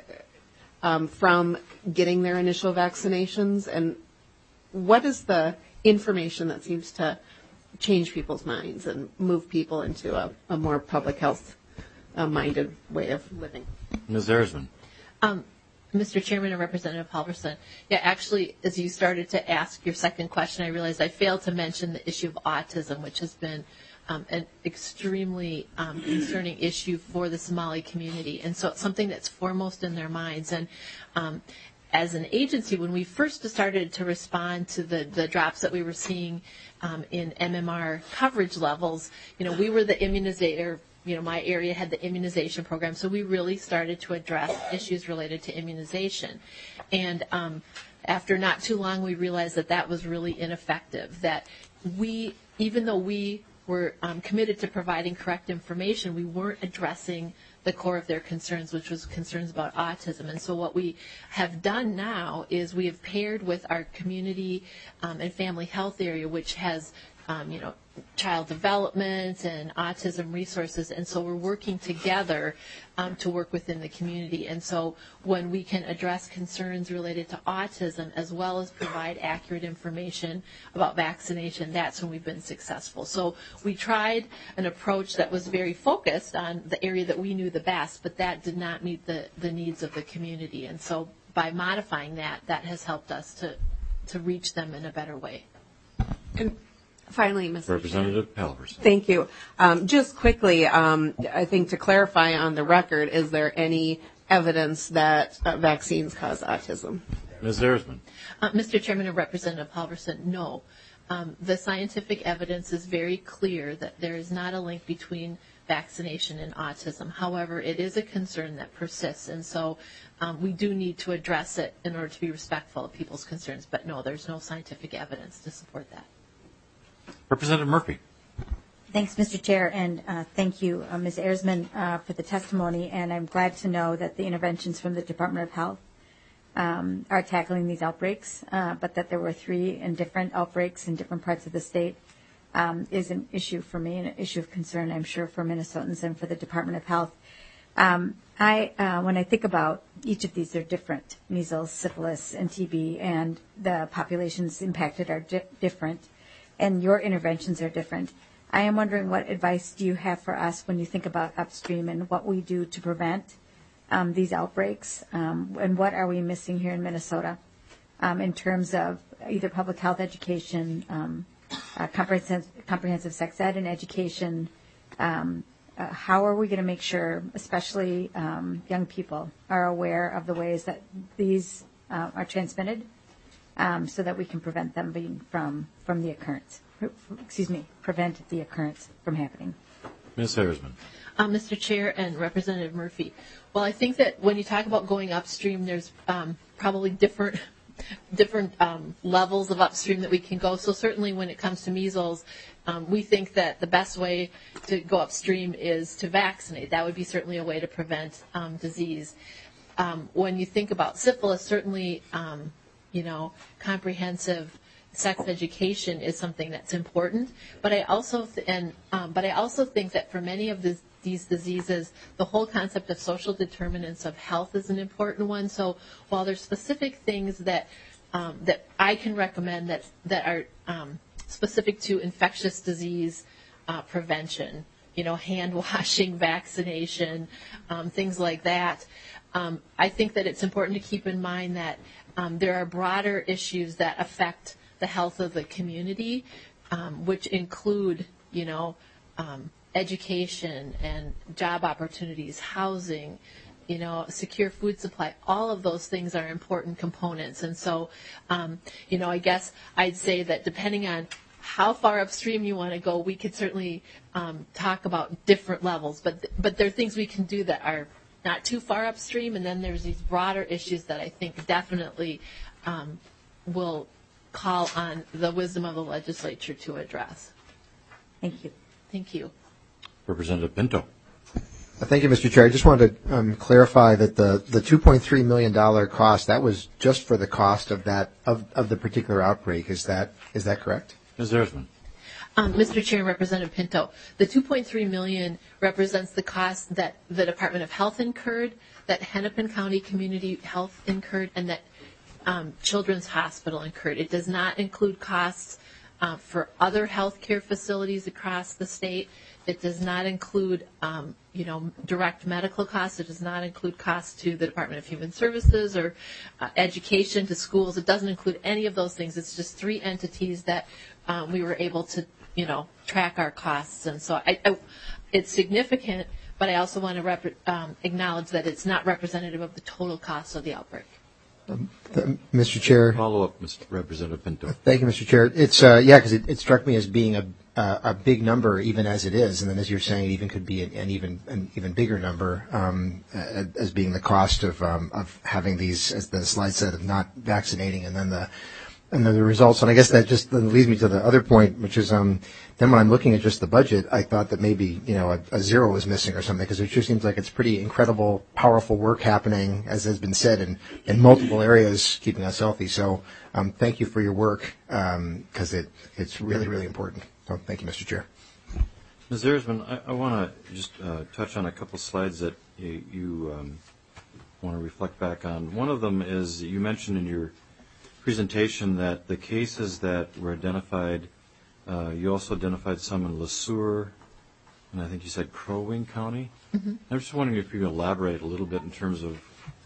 um, from getting their initial vaccinations? And what is the information that seems to change people's minds and move people into a, a more public health uh, minded way of living? Miz Erzman. Um, Mister Chairman and Representative Halverson, yeah, actually, as you started to ask your second question, I realized I failed to mention the issue of autism, which has been um, an extremely um, concerning issue for the Somali community. And so it's something that's foremost in their minds. And um, as an agency, when we first started to respond to the, the drops that we were seeing um, in M M R coverage levels, you know, we were the immunizator. You know, my area had the immunization program, so we really started to address issues related to immunization. And um, after not too long, we realized that that was really ineffective, that we, even though we were um, committed to providing correct information, we weren't addressing the core of their concerns, which was concerns about autism. And so what we have done now is we have paired with our community um, and family health area, which has Um, you know, child development and autism resources, and so we're working together um, to work within the community. And so when we can address concerns related to autism as well as provide accurate information about vaccination, that's when we've been successful. So we tried an approach that was very focused on the area that we knew the best, but that did not meet the, the needs of the community. And so by modifying that, that has helped us to, to reach them in a better way. And finally, Mister Representative Halverson. Thank you. Um, just quickly, um, I think to clarify on the record, is there any evidence that uh, vaccines cause autism? Miz Erzman. Uh, Mister Chairman and Representative Halverson, no. Um, the scientific evidence is very clear that there is not a link between vaccination and autism. However, it is a concern that persists, and so um, we do need to address it in order to be respectful of people's concerns. But no, there's no scientific evidence to support that. Representative Murphy. Thanks, Mister Chair, and uh, thank you, uh, Miz Erzman, uh, for the testimony. And I'm glad to know that the interventions from the Department of Health um, are tackling these outbreaks, uh, but that there were three and different outbreaks in different parts of the state um, is an issue for me, and an issue of concern, I'm sure, for Minnesotans and for the Department of Health. Um, I, uh, when I think about each of these, they're different: measles, syphilis, and T B, and the populations impacted are di- different. And your interventions are different. I am wondering, what advice do you have for us when you think about upstream and what we do to prevent um, these outbreaks? Um, and what are we missing here in Minnesota um, in terms of either public health education, um, uh, comprehensive, comprehensive sex ed and education? Um, uh, how are we going to make sure, especially um, young people, are aware of the ways that these uh, are transmitted? Um, so that we can prevent them being from, from the occurrence, excuse me, prevent the occurrence from happening. Miz Erzman. Uh, Mister Chair and Representative Murphy, well, I think that when you talk about going upstream, there's um, probably different different um, levels of upstream that we can go. So certainly when it comes to measles, um, we think that the best way to go upstream is to vaccinate. That would be certainly a way to prevent um, disease. Um, when you think about syphilis, certainly um, you know, comprehensive sex education is something that's important. But I also th- and um, but I also think that for many of this, these diseases, the whole concept of social determinants of health is an important one. So while there's specific things that um, that I can recommend that that are um, specific to infectious disease uh, prevention, you know, hand washing, vaccination, um, things like that. Um, I think that it's important to keep in mind that um, there are broader issues that affect the health of the community, um, which include, you know, um, education and job opportunities, housing, you know, secure food supply. All of those things are important components. And so, um, you know, I guess I'd say that depending on how far upstream you want to go, we could certainly um, talk about different levels. But but there are things we can do that are not too far upstream, and then there's these broader issues that I think definitely um, will call on the wisdom of the legislature to address. Thank you. Thank you. Representative Pinto. Thank you, Mister Chair. I just wanted to um, clarify that the, the two point three million dollars cost, that was just for the cost of that of, of the particular outbreak. Is that is that correct? Miz Erzman. Um, Mister Chair and Representative Pinto, the two point three million dollars represents the cost that the Department of Health incurred, that Hennepin County Community Health incurred, and that um, Children's Hospital incurred. It does not include costs uh, for other health care facilities across the state. It does not include, um, you know, direct medical costs. It does not include costs to the Department of Human Services or uh, education to schools. It doesn't include any of those things. It's just three entities that um, we were able to you know, track our costs. And so I, I, it's significant, but I also want to rep- um, acknowledge that it's not representative of the total cost of the outbreak. Um, th- Mister Chair. Follow up, Mister Representative Pinto. Thank you, Mister Chair. It's uh, yeah, because it, it struck me as being a uh, a big number, even as it is, and then as you're saying, it even could be an, an even an even bigger number um, as being the cost of um, of having these, as the slide said, of not vaccinating, and then the and then the results. And I guess that just then leads me to the other point, which is um, then when I'm looking at just the budget, I thought that maybe you know a, a zero was missing or something, because it just seems like it's pretty incredible, powerful work happening, as has been said, in in multiple areas, keeping us healthy. So um, thank you for your work, because um, it it's really really important. So thank you, Mister Chair. Miz Erzman, I, I want to just uh, touch on a couple slides that you, you um, want to reflect back on. One of them is you mentioned in your presentation that the cases that were identified, uh, you also identified some in LeSueur, and I think you said Crow Wing County. Mm-hmm. I'm just wondering if you can elaborate a little bit in terms of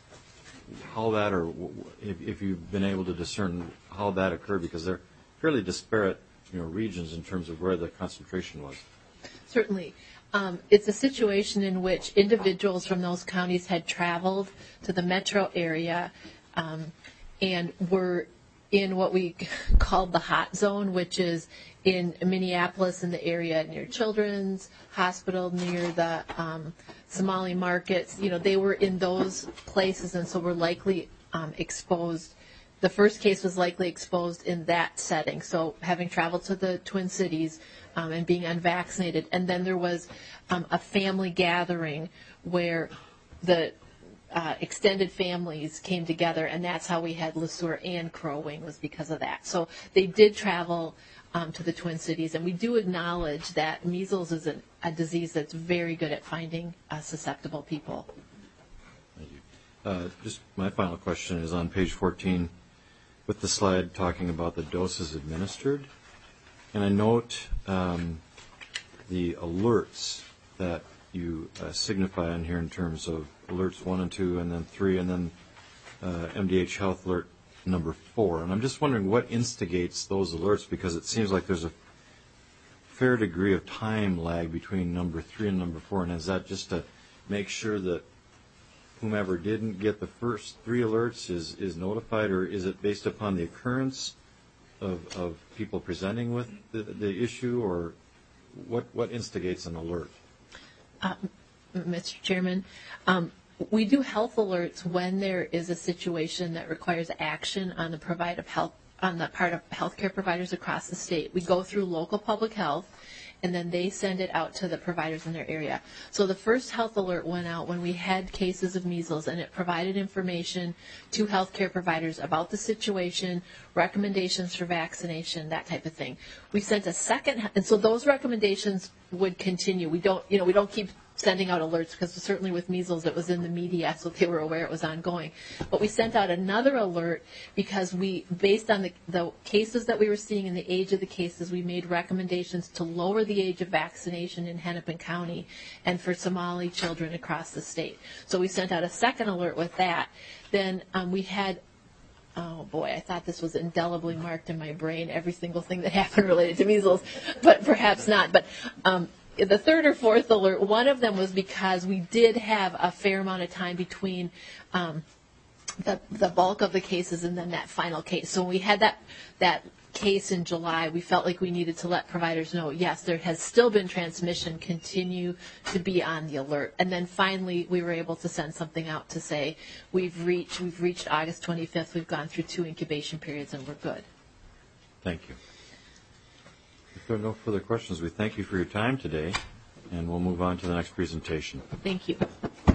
how that, or if, if you've been able to discern how that occurred, because they're fairly disparate, you know, regions in terms of where the concentration was. Certainly. Um, it's a situation in which individuals from those counties had traveled to the metro area um, and were in what we called the hot zone, which is in Minneapolis, in the area near Children's Hospital, near the um, Somali markets. You know, they were in those places, and so were likely um, exposed. The first case was likely exposed in that setting, so having traveled to the Twin Cities um, and being unvaccinated. And then there was um, a family gathering where the uh, extended families came together, and that's how we had LeSueur and Crow Wing, was because of that. So they did travel um, to the Twin Cities, and we do acknowledge that measles is an, a disease that's very good at finding uh, susceptible people. Thank you. Uh, just my final question is on page fourteen. With the slide talking about the doses administered. And I note um, the alerts that you uh, signify on here in terms of alerts one and two, and then three, and then uh, M D H Health Alert number four. And I'm just wondering what instigates those alerts, because it seems like there's a fair degree of time lag between number three and number four. And is that just to make sure that whomever didn't get the first three alerts is, is notified, or is it based upon the occurrence of, of people presenting with the, the issue, or what, what instigates an alert? Uh, Mister Chairman, um, we do health alerts when there is a situation that requires action on the provide of health, on the part of healthcare providers across the state. We go through local public health, and then they send it out to the providers in their area. So the first health alert went out when we had cases of measles, and it provided information to healthcare providers about the situation, recommendations for vaccination, that type of thing. We sent a second, and so those recommendations would continue. We don't, you know, we don't keep sending out alerts, because certainly with measles it was in the media, so they were aware it was ongoing. But we sent out another alert because we, based on the, the cases that we were seeing and the age of the cases, we made recommendations to lower the age of vaccination in Hennepin County and for Somali children across the state. So we sent out a second alert with that. Then um, we had Oh, boy, I thought this was indelibly marked in my brain, every single thing that happened related to measles, but perhaps not. But um, the third or fourth alert, one of them was because we did have a fair amount of time between um, the, the bulk of the cases and then that final case. So when we had that, that case in July, we felt like we needed to let providers know, yes, there has still been transmission, continue to be on the alert. And then finally, we were able to send something out to say, we've reached, we've reached August twenty-fifth, we've gone through two incubation periods, and we're good. Thank you. If there are no further questions, we thank you for your time today, and we'll move on to the next presentation. Thank you.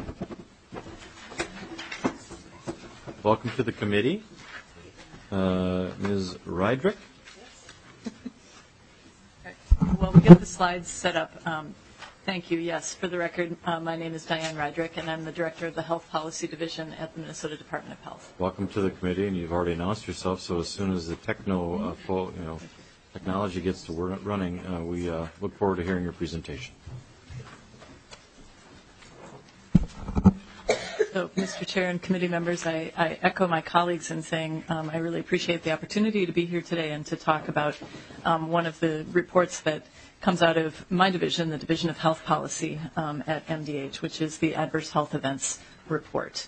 Welcome to the committee. Uh, Miz Rydrick. Well, we got the slides set up. Um, thank you. Yes, for the record, uh, my name is Diane Rydrick, and I'm the director of the Health Policy Division at the Minnesota Department of Health. Welcome to the committee, and you've already announced yourself. So as soon as the techno, uh, full, you know, technology gets to work, running, uh, we uh, look forward to hearing your presentation. So, Mister Chair and committee members, I, I echo my colleagues in saying um, I really appreciate the opportunity to be here today and to talk about um, one of the reports that comes out of my division, the Division of Health Policy um, at M D H, which is the Adverse Health Events Report.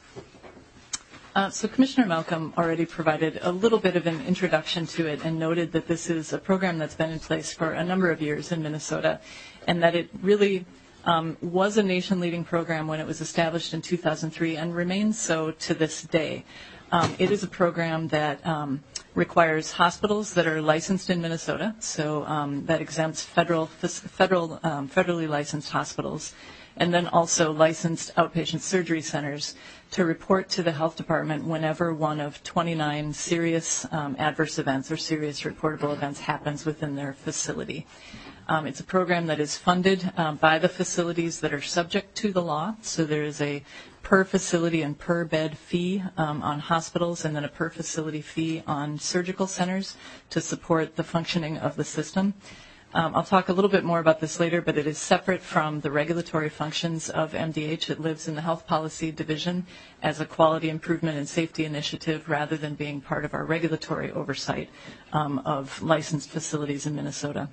Uh, so Commissioner Malcolm already provided a little bit of an introduction to it and noted that this is a program that's been in place for a number of years in Minnesota, and that it really um, was a nation-leading program when it was established in two thousand three and remains so to this day. Um, it is a program that um, requires hospitals that are licensed in Minnesota, so um, that exempts federal, federal, um, federally licensed hospitals, and then also licensed outpatient surgery centers to report to the health department whenever one of twenty-nine serious um, adverse events or serious reportable events happens within their facility. Um, it's a program that is funded um, by the facilities that are subject to the law, so there is a per facility and per bed fee um, on hospitals, and then a per facility fee on surgical centers to support the functioning of the system. Um, I'll talk a little bit more about this later, but it is separate from the regulatory functions of M D H. It lives in the Health Policy Division as a quality improvement and safety initiative rather than being part of our regulatory oversight um, of licensed facilities in Minnesota.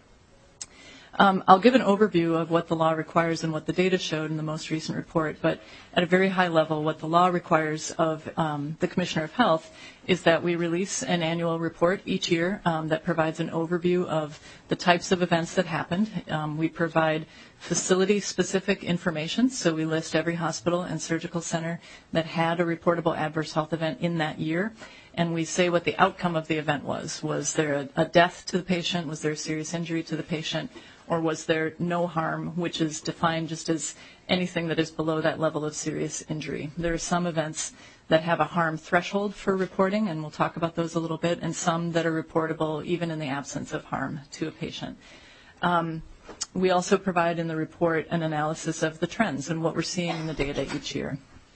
Um, I'll give an overview of what the law requires and what the data showed in the most recent report, but at a very high level, what the law requires of um, the Commissioner of Health is that we release an annual report each year um, that provides an overview of the types of events that happened. Um, we provide facility-specific information, so we list every hospital and surgical center that had a reportable adverse health event in that year, and we say what the outcome of the event was. Was there a, a death to the patient? Was there a serious injury to the patient? Or was there no harm, which is defined just as anything that is below that level of serious injury? There are some events that have a harm threshold for reporting, and we'll talk about those a little bit, and some that are reportable even in the absence of harm to a patient. Um, we also provide in the report an analysis of the trends and what we're seeing in the data each year.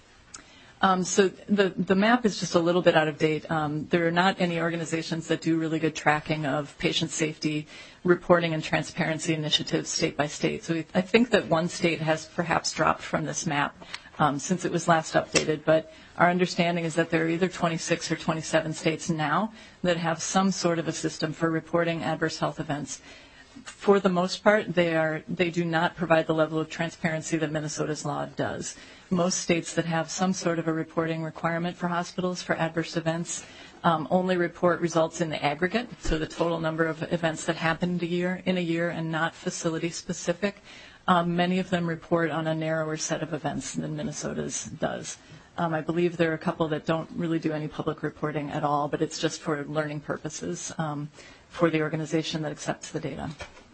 Um, so the, the map is just a little bit out of date. Um, there are not any organizations that do really good tracking of patient safety, reporting, and transparency initiatives state by state. So we, I think that one state has perhaps dropped from this map um, since it was last updated, but our understanding is that there are either twenty-six or twenty-seven states now that have some sort of a system for reporting adverse health events. For the most part, they are they do not provide the level of transparency that Minnesota's law does. Most states that have some sort of a reporting requirement for hospitals for adverse events um, only report results in the aggregate, so the total number of events that happened a year in a year and not facility specific. Um, many of them report on a narrower set of events than Minnesota's does. Um, I believe there are a couple that don't really do any public reporting at all, but it's just for learning purposes um, for the organization that accepts the data.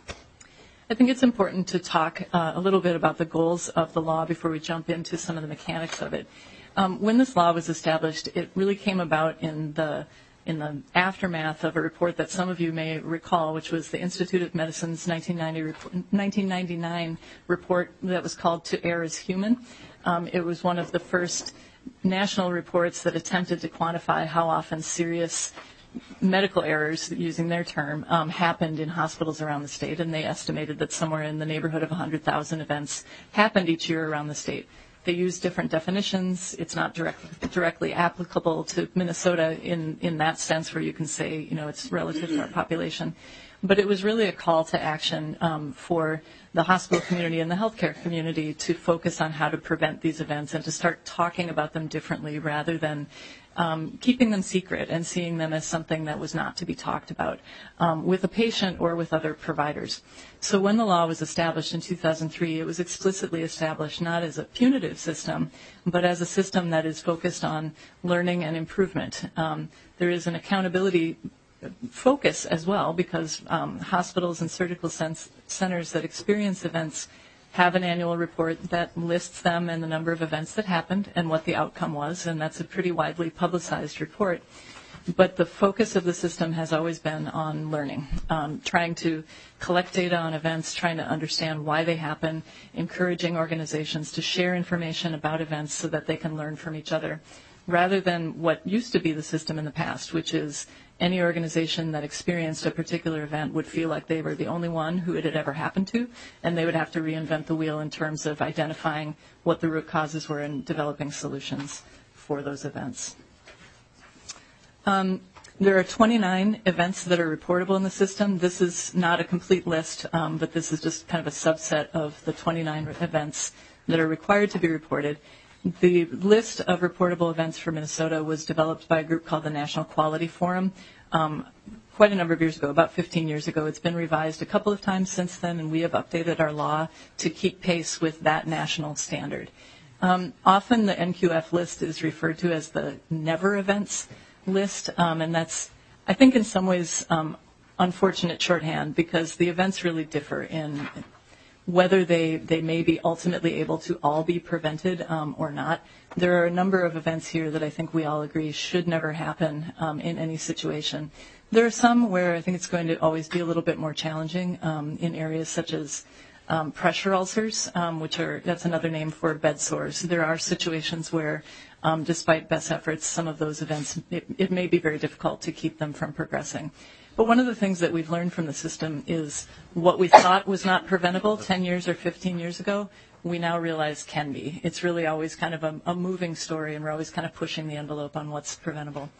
I think it's important to talk uh, a little bit about the goals of the law before we jump into some of the mechanics of it. Um, when this law was established, it really came about in the in the aftermath of a report that some of you may recall, which was the Institute of Medicine's nineteen ninety-nine report that was called To Err is Human. Um, it was one of the first national reports that attempted to quantify how often serious medical errors, using their term, um, happened in hospitals around the state, and they estimated that somewhere in the neighborhood of one hundred thousand events happened each year around the state. They use different definitions. It's not direct, directly applicable to Minnesota in, in that sense where you can say, you know, it's relative to our population. But it was really a call to action um, for the hospital community and the healthcare community to focus on how to prevent these events and to start talking about them differently rather than um, keeping them secret and seeing them as something that was not to be talked about um, with a patient or with other providers. So when the law was established in two thousand three, it was explicitly established not as a punitive system, but as a system that is focused on learning and improvement. Um, there is an accountability focus as well because um, hospitals and surgical centers that experience events have an annual report that lists them and the number of events that happened and what the outcome was, and that's a pretty widely publicized report. But the focus of the system has always been on learning, um, trying to collect data on events, trying to understand why they happen, encouraging organizations to share information about events so that they can learn from each other. rather than what used to be the system in the past, which is any organization that experienced a particular event would feel like they were the only one who it had ever happened to, and they would have to reinvent the wheel in terms of identifying what the root causes were and developing solutions for those events. Um, there are twenty-nine events that are reportable in the system. This is not a complete list, um, but this is just kind of a subset of the twenty-nine events that are required to be reported. The list of reportable events for Minnesota was developed by a group called the National Quality Forum um, quite a number of years ago, about fifteen years ago. It's been revised a couple of times since then, and we have updated our law to keep pace with that national standard. Um, often the N Q F list is referred to as the never events list, um, and that's, I think, in some ways um, unfortunate shorthand, because the events really differ in whether they, they may be ultimately able to all be prevented um, or not. There are a number of events here that I think we all agree should never happen um, in any situation. There are some where I think it's going to always be a little bit more challenging um, in areas such as um, pressure ulcers, um, which are, that's another name for bed sores. There are situations where, um, despite best efforts, some of those events, it, it may be very difficult to keep them from progressing. But one of the things that we've learned from the system is what we thought was not preventable ten years or fifteen years ago, we now realize can be. It's really always kind of a, a moving story, and we're always kind of pushing the envelope on what's preventable.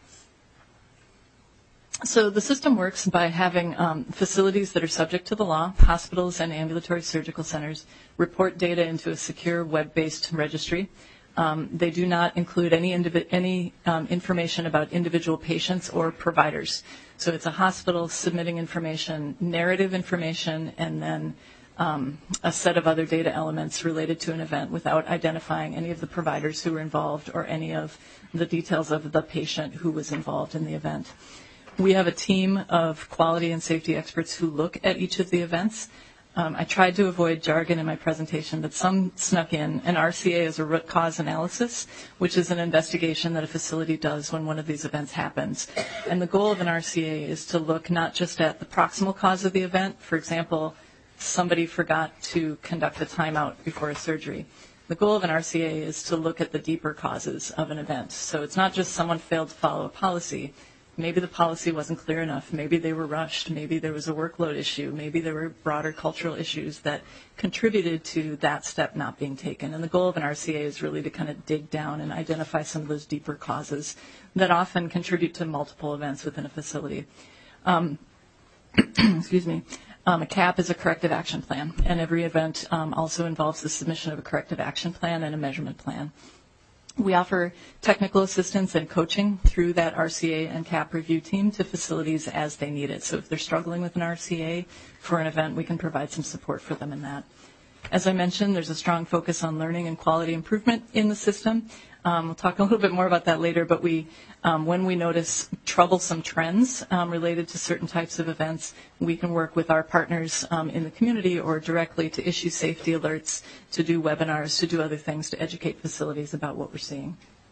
So the system works by having um, facilities that are subject to the law, hospitals and ambulatory surgical centers, report data into a secure web-based registry. Um, they do not include any, indivi- any um, information about individual patients or providers. So it's a hospital submitting information, narrative information, and then um, a set of other data elements related to an event without identifying any of the providers who were involved or any of the details of the patient who was involved in the event. We have a team of quality and safety experts who look at each of the events. Um, I tried to avoid jargon in my presentation, but some snuck in. An R C A is a root cause analysis, which is an investigation that a facility does when one of these events happens. And the goal of an R C A is to look not just at the proximal cause of the event. For example, somebody forgot to conduct a timeout before a surgery. The goal of an R C A is to look at the deeper causes of an event. So it's not just someone failed to follow a policy. Maybe the policy wasn't clear enough. Maybe they were rushed. Maybe there was a workload issue. Maybe there were broader cultural issues that contributed to that step not being taken. And the goal of an R C A is really to kind of dig down and identify some of those deeper causes that often contribute to multiple events within a facility. Um, excuse me. Um, a C A P is a corrective action plan, and every event um, also involves the submission of a corrective action plan and a measurement plan. We offer technical assistance and coaching through that R C A and C A P review team to facilities as they need it. So if they're struggling with an R C A for an event, we can provide some support for them in that. As I mentioned, there's a strong focus on learning and quality improvement in the system. Um, we'll talk a little bit more about that later, but we, um, when we notice troublesome trends um, related to certain types of events, we can work with our partners um, in the community or directly to issue safety alerts, to do webinars, to do other things to educate facilities about what we're seeing.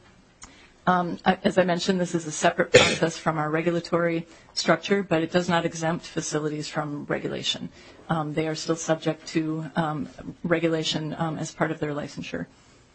Um, as I mentioned, this is a separate process from our regulatory structure, but it does not exempt facilities from regulation. Um, they are still subject to um, regulation um, as part of their licensure.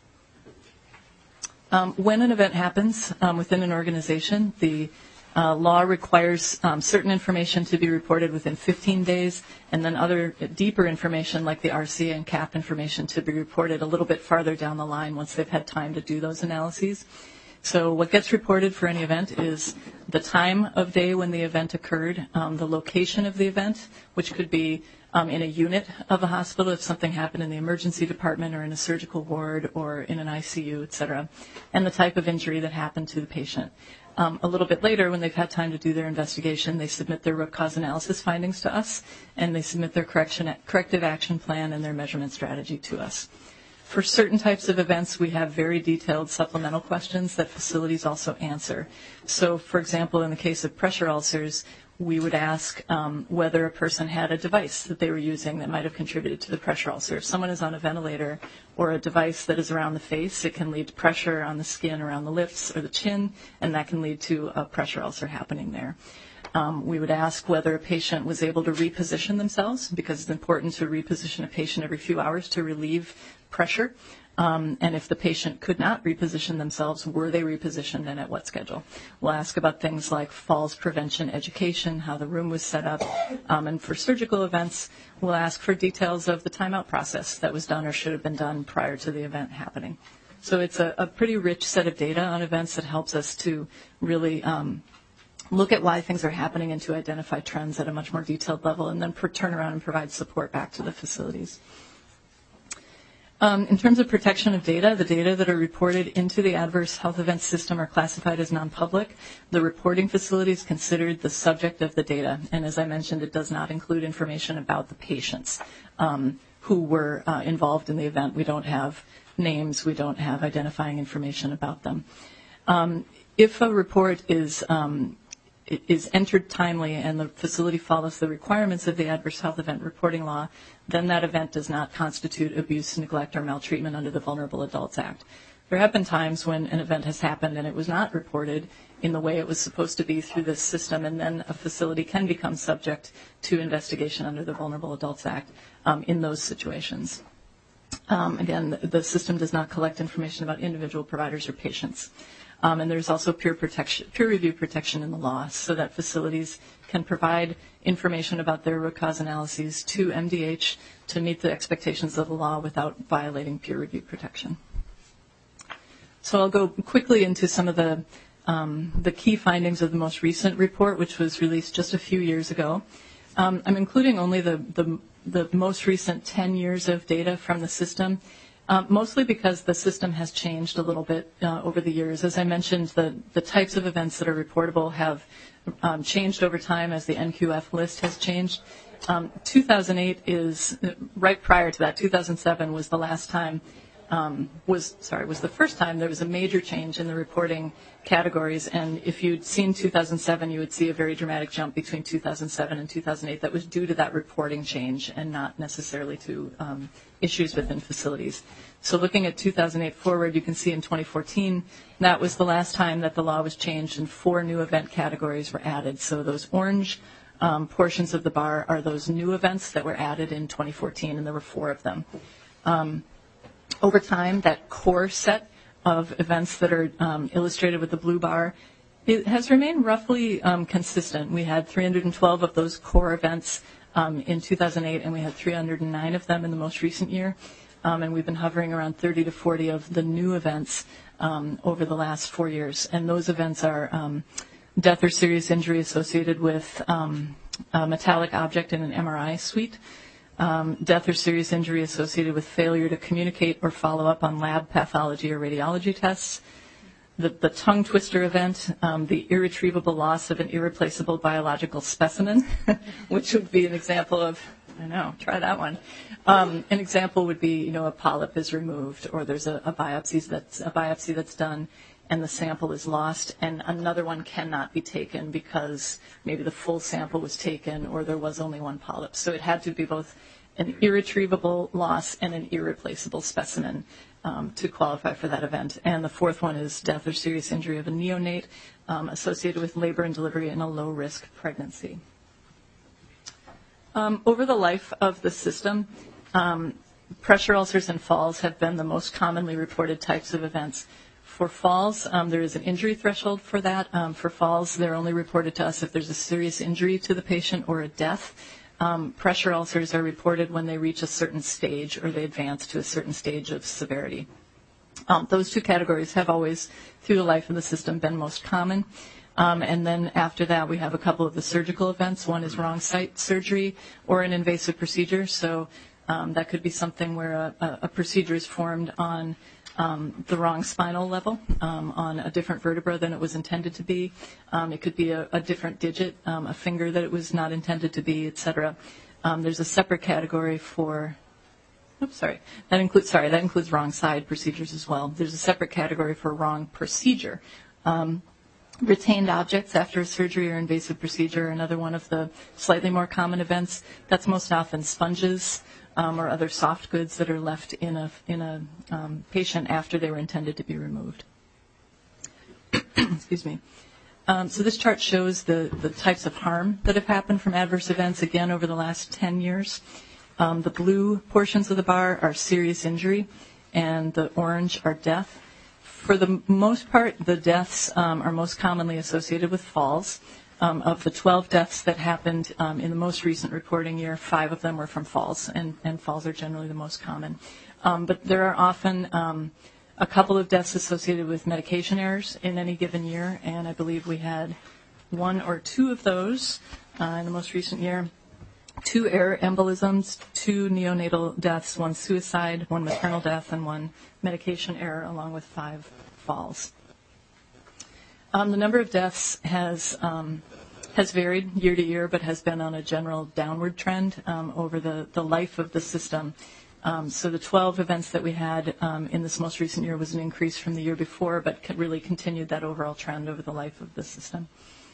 Um, when an event happens um, within an organization, the uh, law requires um, certain information to be reported within fifteen days, and then other deeper information like the R C A and C A P information to be reported a little bit farther down the line once they've had time to do those analyses. So what gets reported for any event is the time of day when the event occurred, um, the location of the event, which could be um, in a unit of a hospital if something happened in the emergency department or in a surgical ward or in an I C U, et cetera, and the type of injury that happened to the patient. Um, a little bit later, when they've had time to do their investigation, they submit their root cause analysis findings to us, and they submit their correction, corrective action plan and their measurement strategy to us. For certain types of events, we have very detailed supplemental questions that facilities also answer. So, for example, in the case of pressure ulcers, we would ask um, whether a person had a device that they were using that might have contributed to the pressure ulcer. If someone is on a ventilator or a device that is around the face, it can lead to pressure on the skin around the lips or the chin, and that can lead to a pressure ulcer happening there. Um, we would ask whether a patient was able to reposition themselves, because it's important to reposition a patient every few hours to relieve pressure. Um, and if the patient could not reposition themselves, were they repositioned and at what schedule? We'll ask about things like falls prevention education, how the room was set up. Um, and for surgical events, we'll ask for details of the timeout process that was done or should have been done prior to the event happening. So it's a, a pretty rich set of data on events that helps us to really um, look at why things are happening and to identify trends at a much more detailed level, and then per- turn around and provide support back to the facilities. Um, in terms of protection of data, the data that are reported into the adverse health event system are classified as non-public. The reporting facility is considered the subject of the data, and as I mentioned, it does not include information about the patients um, who were uh, involved in the event. We don't have names. We don't have identifying information about them. Um, if a report is um, is entered timely and the facility follows the requirements of the adverse health event reporting law, then that event does not constitute abuse, neglect, or maltreatment under the Vulnerable Adults Act. There have been times when an event has happened and it was not reported in the way it was supposed to be through this system, and then a facility can become subject to investigation under the Vulnerable Adults Act um, in those situations. Um, again, the, the system does not collect information about individual providers or patients. Um, and there's also peer protection, peer review protection in the law, so that facilities can provide information about their root cause analyses to M D H to meet the expectations of the law without violating peer review protection. So I'll go quickly into some of the um, the key findings of the most recent report, which was released just a few years ago. Um, I'm including only the, the the most recent ten years of data from the system. Um, mostly because the system has changed a little bit uh, over the years. As I mentioned, the, the types of events that are reportable have um, changed over time as the N Q F list has changed. Um, two thousand eight is, right prior to that, two thousand seven was the last time, um, was, sorry, was the first time there was a major change in the reporting categories. And if you'd seen two thousand seven, you would see a very dramatic jump between two thousand seven and two thousand eight that was due to that reporting change and not necessarily to um, issues within facilities. So looking at two thousand eight forward, you can see in twenty fourteen, that was the last time that the law was changed and four new event categories were added. So those orange um, portions of the bar are those new events that were added in twenty fourteen, and there were four of them. Um, over time, that core set of events that are um, illustrated with the blue bar, it has remained roughly um, consistent. We had three hundred twelve of those core events um, in two thousand eight, and we had three hundred nine of them in the most recent year. Um, and we've been hovering around thirty to forty of the new events um, over the last four years. And those events are um, death or serious injury associated with um, a metallic object in an M R I suite, um, death or serious injury associated with failure to communicate or follow up on lab pathology or radiology tests, the, the tongue twister event, um, the irretrievable loss of an irreplaceable biological specimen, which would be an example of, I know, try that one. Um, an example would be, you know, a polyp is removed, or there's a, a biopsy that's a biopsy that's done, and the sample is lost, and another one cannot be taken because maybe the full sample was taken, or there was only one polyp. So it had to be both an irretrievable loss and an irreplaceable specimen um, to qualify for that event. And the fourth one is death or serious injury of a neonate um, associated with labor and delivery in a low-risk pregnancy. Um, over the life of the system, um, pressure ulcers and falls have been the most commonly reported types of events. For falls, um, there is an injury threshold for that. Um, for falls, they're only reported to us if there's a serious injury to the patient or a death. Um, pressure ulcers are reported when they reach a certain stage or they advance to a certain stage of severity. Um, those two categories have always, through the life of the system, been most common. Um, and then after that, we have a couple of the surgical events. One is wrong site surgery or an invasive procedure. So um, that could be something where a, a, a procedure is formed on um, the wrong spinal level, um, on a different vertebra than it was intended to be. Um, it could be a, a different digit, um, a finger that it was not intended to be, et cetera. Um, there's a separate category for Oops, sorry. That includes sorry that includes wrong side procedures as well. There's a separate category for wrong procedure. Um, Retained objects after a surgery or invasive procedure, another one of the slightly more common events. That's most often sponges um, or other soft goods that are left in a in a um, patient after they were intended to be removed. Excuse me. Um, so this chart shows the, the types of harm that have happened from adverse events, again, over the last ten years. Um, the blue portions of the bar are serious injury, and the orange are death. For the most part, the deaths um, are most commonly associated with falls. Um, of the twelve deaths that happened um, in the most recent reporting year, five of them were from falls, and, and falls are generally the most common. Um, but there are often um, a couple of deaths associated with medication errors in any given year, and I believe we had one or two of those uh, in the most recent year. Two air embolisms, two neonatal deaths, one suicide, one maternal death, and one medication error, along with five falls. Um, the number of deaths has um, has varied year to year, but has been on a general downward trend um, over the, the life of the system. Um, so the twelve events that we had um, in this most recent year was an increase from the year before, but really continued that overall trend over the life of the system.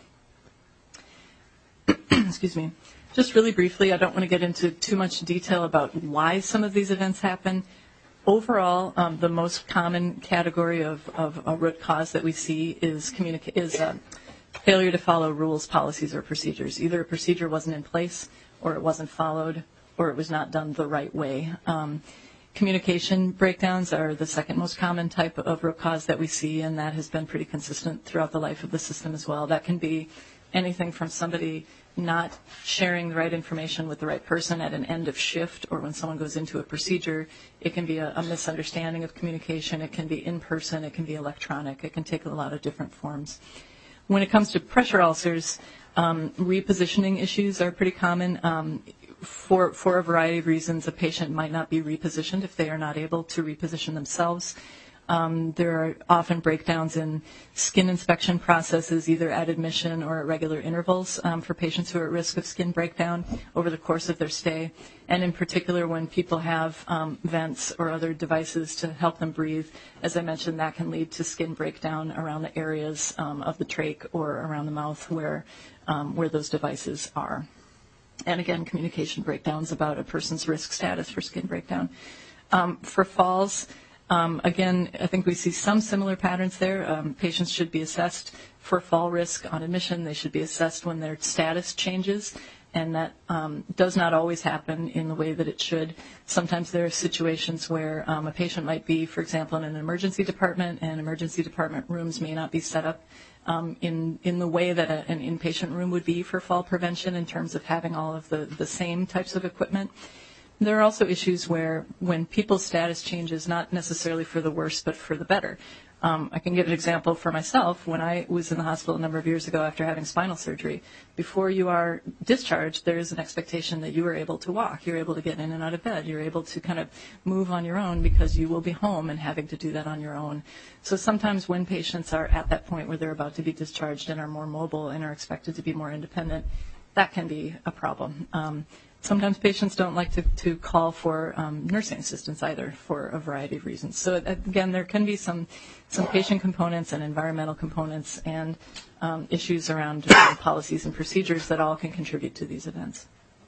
Excuse me. Just really briefly, I don't want to get into too much detail about why some of these events happen. Overall, um, the most common category of, of a root cause that we see is, communica- is uh, failure to follow rules, policies, or procedures. Either a procedure wasn't in place, or it wasn't followed, or it was not done the right way. Um, communication breakdowns are the second most common type of root cause that we see, and that has been pretty consistent throughout the life of the system as well. That can be anything from somebody not sharing the right information with the right person at an end of shift, or when someone goes into a procedure. It can be a, a misunderstanding of communication. It can be in person. It can be electronic. It can take a lot of different forms. When it comes to pressure ulcers, um, repositioning issues are pretty common. Um, for, for a variety of reasons, a patient might not be repositioned if they are not able to reposition themselves. Um, there are often breakdowns in skin inspection processes, either at admission or at regular intervals, um, for patients who are at risk of skin breakdown over the course of their stay. And in particular, when people have um, vents or other devices to help them breathe, as I mentioned, that can lead to skin breakdown around the areas um, of the trach or around the mouth where, um, where those devices are. And again, communication breakdowns about a person's risk status for skin breakdown. Um, for falls, Um, again, I think we see some similar patterns there. Um, patients should be assessed for fall risk on admission. They should be assessed when their status changes, and that um, does not always happen in the way that it should. Sometimes there are situations where um, a patient might be, for example, in an emergency department, and emergency department rooms may not be set up um, in, in the way that a, an inpatient room would be for fall prevention in terms of having all of the, the same types of equipment. There are also issues where when people's status changes, not necessarily for the worse, but for the better. Um, I can give an example for myself. When I was in the hospital a number of years ago after having spinal surgery, before you are discharged, there is an expectation that you are able to walk. You're able to get in and out of bed. You're able to kind of move on your own because you will be home and having to do that on your own. So sometimes when patients are at that point where they're about to be discharged and are more mobile and are expected to be more independent, that can be a problem. Um, Sometimes patients don't like to, to call for um, nursing assistance either for a variety of reasons. So again, there can be some, some patient components and environmental components and um, issues around uh, policies and procedures that all can contribute to these events.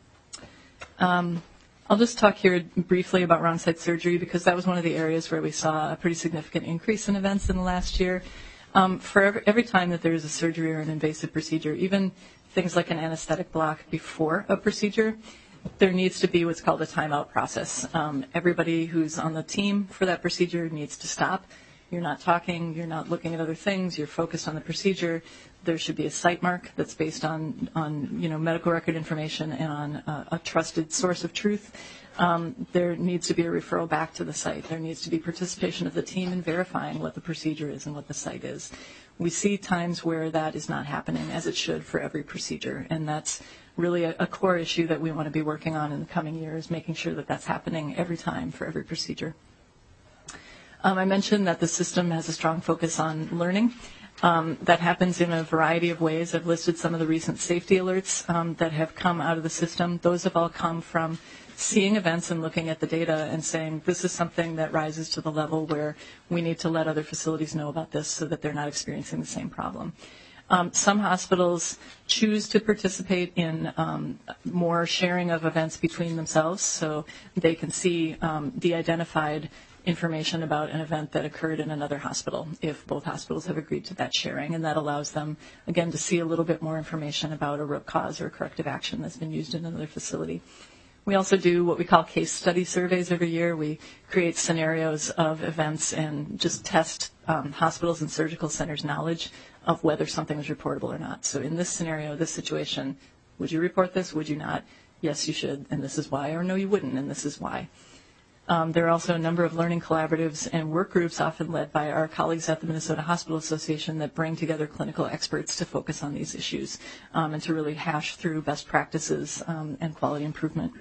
Um, I'll just talk here briefly about wrong site surgery because that was one of the areas where we saw a pretty significant increase in events in the last year. Um, for every, every time that there is a surgery or an invasive procedure, even things like an anesthetic block before a procedure, there needs to be what's called a timeout process. Um, everybody who's on the team for that procedure needs to stop. You're not talking, you're not looking at other things, you're focused on the procedure. There should be a site mark that's based on, on you know, medical record information and on a, a trusted source of truth. Um, there needs to be a referral back to the site. There needs to be participation of the team in verifying what the procedure is and what the site is. We see times where that is not happening as it should for every procedure, and that's really a, a core issue that we want to be working on in the coming years, making sure that that's happening every time for every procedure. Um, I mentioned that the system has a strong focus on learning. Um, that happens in a variety of ways. I've listed some of the recent safety alerts um, that have come out of the system. Those have all come from seeing events and looking at the data and saying this is something that rises to the level where we need to let other facilities know about this so that they're not experiencing the same problem. Um, some hospitals choose to participate in um, more sharing of events between themselves so they can see um, de-identified information about an event that occurred in another hospital if both hospitals have agreed to that sharing, and that allows them, again, to see a little bit more information about a root cause or a corrective action that's been used in another facility. We also do what we call case study surveys every year. We create scenarios of events and just test um, hospitals and surgical centers' knowledge of whether something is reportable or not. So in this scenario, this situation, would you report this? Would you not? Yes, you should, and this is why. Or no, you wouldn't, and this is why. Um, there are also a number of learning collaboratives and work groups, often led by our colleagues at the Minnesota Hospital Association, that bring together clinical experts to focus on these issues um, and to really hash through best practices um, and quality improvement.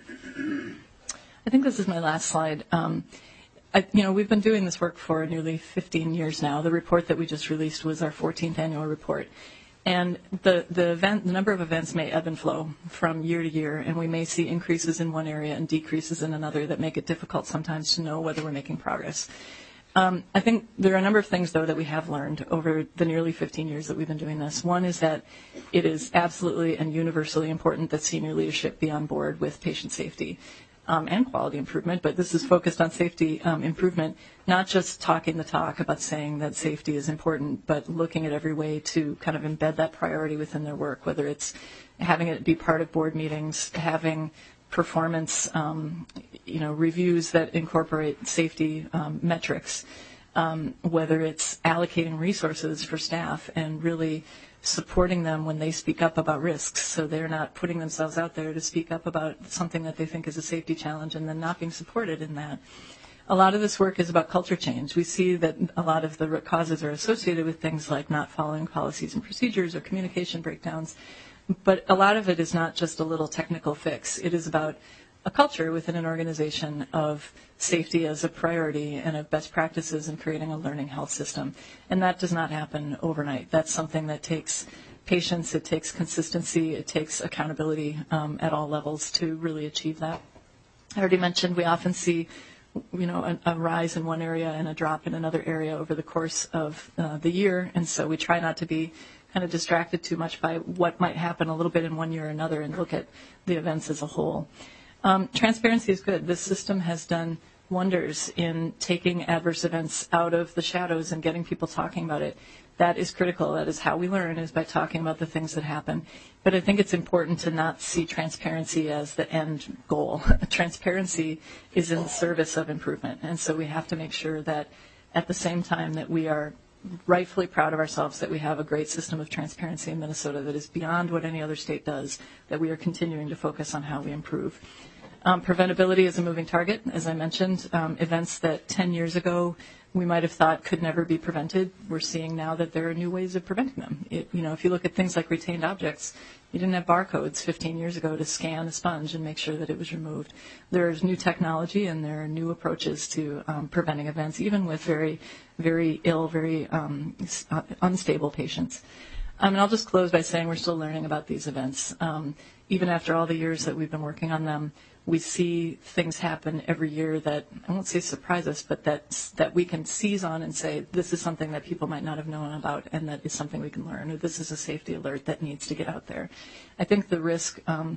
I think this is my last slide. Um, I, you know, we've been doing this work for nearly fifteen years now. The report that we just released was our fourteenth annual report. And the, the event, the number of events may ebb and flow from year to year, and we may see increases in one area and decreases in another that make it difficult sometimes to know whether we're making progress. Um, I think there are a number of things, though, that we have learned over the nearly fifteen years that we've been doing this. One is that it is absolutely and universally important that senior leadership be on board with patient safety. Um, and quality improvement, but this is focused on safety um, improvement, not just talking the talk about saying that safety is important, but looking at every way to kind of embed that priority within their work, whether it's having it be part of board meetings, having performance, um, you know, reviews that incorporate safety um, metrics, um, whether it's allocating resources for staff and really supporting them when they speak up about risks, so they're not putting themselves out there to speak up about something that they think is a safety challenge and then not being supported in that. A lot of this work is about culture change. We see that a lot of the root causes are associated with things like not following policies and procedures or communication breakdowns, but a lot of it is not just a little technical fix. It is about a culture within an organization of safety as a priority and of best practices in creating a learning health system. And that does not happen overnight. That's something that takes patience, it takes consistency, it takes accountability um, at all levels to really achieve that. I already mentioned we often see you know, a, a rise in one area and a drop in another area over the course of uh, the year. And so we try not to be kind of distracted too much by what might happen a little bit in one year or another and look at the events as a whole. Um, transparency is good. This system has done wonders in taking adverse events out of the shadows and getting people talking about it. That is critical. That is how we learn, is by talking about the things that happen. But I think it's important to not see transparency as the end goal. Transparency is in the service of improvement. And so we have to make sure that at the same time that we are rightfully proud of ourselves that we have a great system of transparency in Minnesota that is beyond what any other state does, that we are continuing to focus on how we improve. Um, preventability is a moving target, as I mentioned. Um, events that ten years ago we might have thought could never be prevented, we're seeing now that there are new ways of preventing them. It, you know, if you look at things like retained objects, you didn't have barcodes fifteen years ago to scan the sponge and make sure that it was removed. There's new technology and there are new approaches to um, preventing events, even with very, very ill, very um, unstable patients. Um, and I'll just close by saying we're still learning about these events. Um, even after all the years that we've been working on them, we see things happen every year that, I won't say surprise us, but that, that we can seize on and say, this is something that people might not have known about and that is something we can learn, or this is a safety alert that needs to get out there. I think the risk um,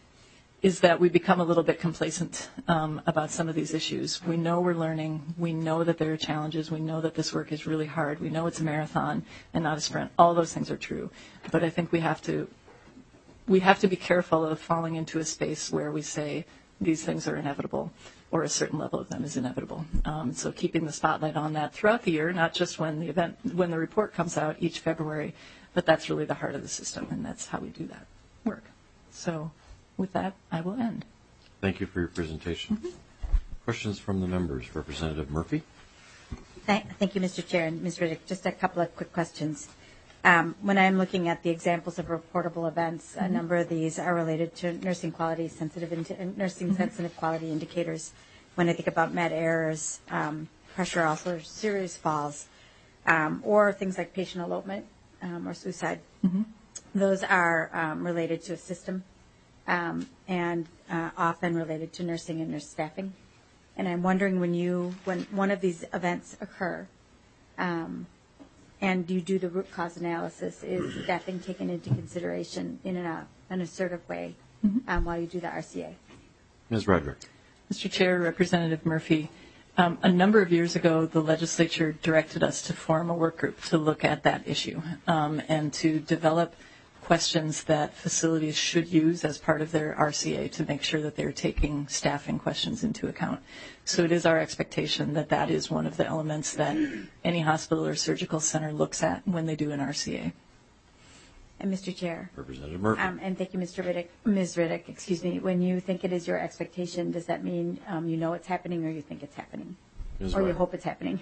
is that we become a little bit complacent um, about some of these issues. We know we're learning. We know that there are challenges. We know that this work is really hard. We know it's a marathon and not a sprint. All those things are true. But I think we have to we have to be careful of falling into a space where we say these things are inevitable, or a certain level of them is inevitable. Um, so keeping the spotlight on that throughout the year, not just when the event, when the report comes out each February, but that's really the heart of the system, and that's how we do that work. So with that, I will end. Thank you for your presentation. Mm-hmm. Questions from the members. Representative Murphy. Thank, thank you, Mister Chair. And Miz Riddick, just a couple of quick questions. Um, when I'm looking at the examples of reportable events, mm-hmm. a number of these are related to nursing quality sensitive, in, nursing mm-hmm. sensitive quality indicators. When I think about med errors, um, pressure ulcers, serious falls, um, or things like patient elopement um, or suicide, mm-hmm. those are um, related to a system um, and uh, often related to nursing and nurse staffing. And I'm wondering when you, when one of these events occur, um, and you do the root cause analysis, is staffing taken into consideration in an, an assertive way mm-hmm. um, while you do the R C A? Miz Roderick. Mister Chair, Representative Murphy, um, a number of years ago, the legislature directed us to form a work group to look at that issue um, and to develop questions that facilities should use as part of their R C A to make sure that they're taking staffing questions into account. So it is our expectation that that is one of the elements that any hospital or surgical center looks at when they do an R C A. And Mister Chair. Representative Murphy. Um, and thank you, Mister Riddick. Miz Riddick, excuse me. When you think it is your expectation, does that mean um, you know it's happening or you think it's happening? Miz Or you Wright. hope it's happening?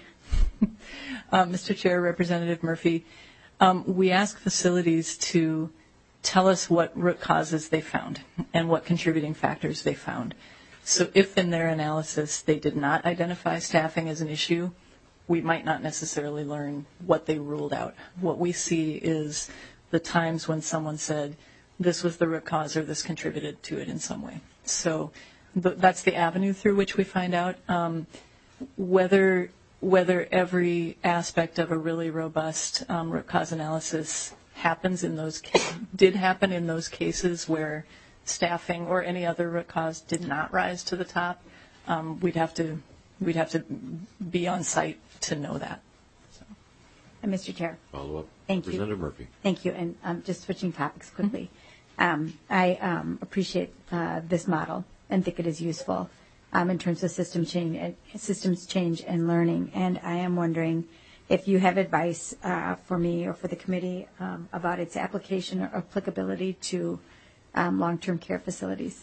Uh, Mister Chair, Representative Murphy, um, we ask facilities to tell us what root causes they found and what contributing factors they found. So if in their analysis they did not identify staffing as an issue, we might not necessarily learn what they ruled out. What we see is the times when someone said, this was the root cause or this contributed to it in some way. So th- that's the avenue through which we find out. Um, whether whether every aspect of a really robust um, root cause analysis happens in those ca- did happen in those cases where staffing or any other root cause did not rise to the top, um, we'd have to we'd have to be on site to know that. So. And Mister Chair. Follow up. Thank you. Representative Murphy. Thank you. And um, just switching topics quickly, um, I um, appreciate uh, this model and think it is useful um, in terms of system change, and systems change and learning. And I am wondering if you have advice uh, for me or for the committee um, about its application or applicability to um, long-term care facilities.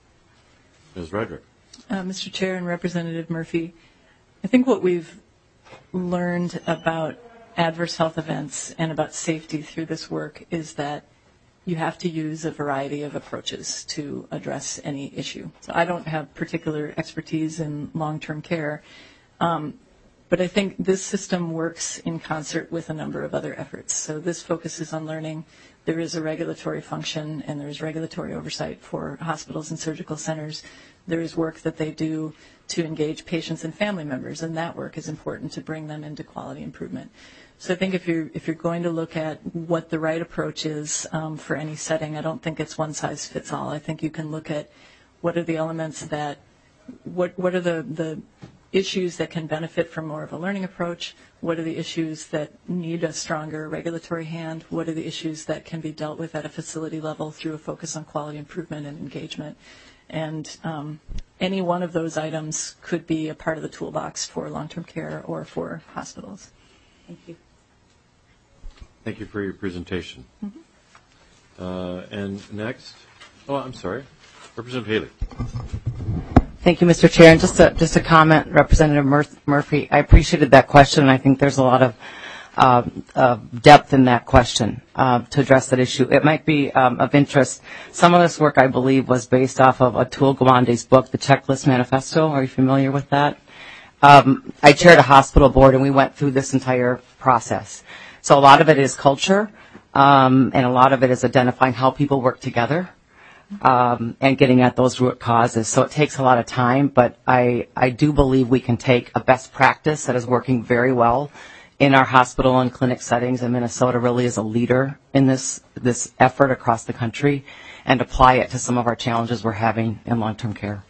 Miz Redrick. Uh, Mister Chair and Representative Murphy, I think what we've learned about adverse health events and about safety through this work is that you have to use a variety of approaches to address any issue. So I don't have particular expertise in long-term care, um, but I think this system works in concert with a number of other efforts. So this focuses on learning. There is a regulatory function and there is regulatory oversight for hospitals and surgical centers. There is work that they do to engage patients and family members, and that work is important to bring them into quality improvement. So I think if you're if you're going to look at what the right approach is um, for any setting, I don't think it's one size fits all. I think you can look at what are the elements that, what what are the, the issues that can benefit from more of a learning approach, what are the issues that need a stronger regulatory hand, what are the issues that can be dealt with at a facility level through a focus on quality improvement and engagement. And um, any one of those items could be a part of the toolbox for long-term care or for hospitals. Thank you. Thank you for your presentation. Mm-hmm. Uh, and next, oh, I'm sorry, Representative Haley. Thank you, Mister Chair. And just a, just a comment, Representative Mur- Murphy, I appreciated that question. I think there's a lot of uh, uh, depth in that question uh, to address that issue. It might be um, of interest. Some of this work, I believe, was based off of Atul Gawande's book, The Checklist Manifesto. Are you familiar with that? Um, I chaired a hospital board, and we went through this entire process. So a lot of it is culture, um, and a lot of it is identifying how people work together. Um, and getting at those root causes. So it takes a lot of time, but I, I do believe we can take a best practice that is working very well in our hospital and clinic settings, and Minnesota really is a leader in this, this effort across the country, and apply it to some of our challenges we're having in long-term care.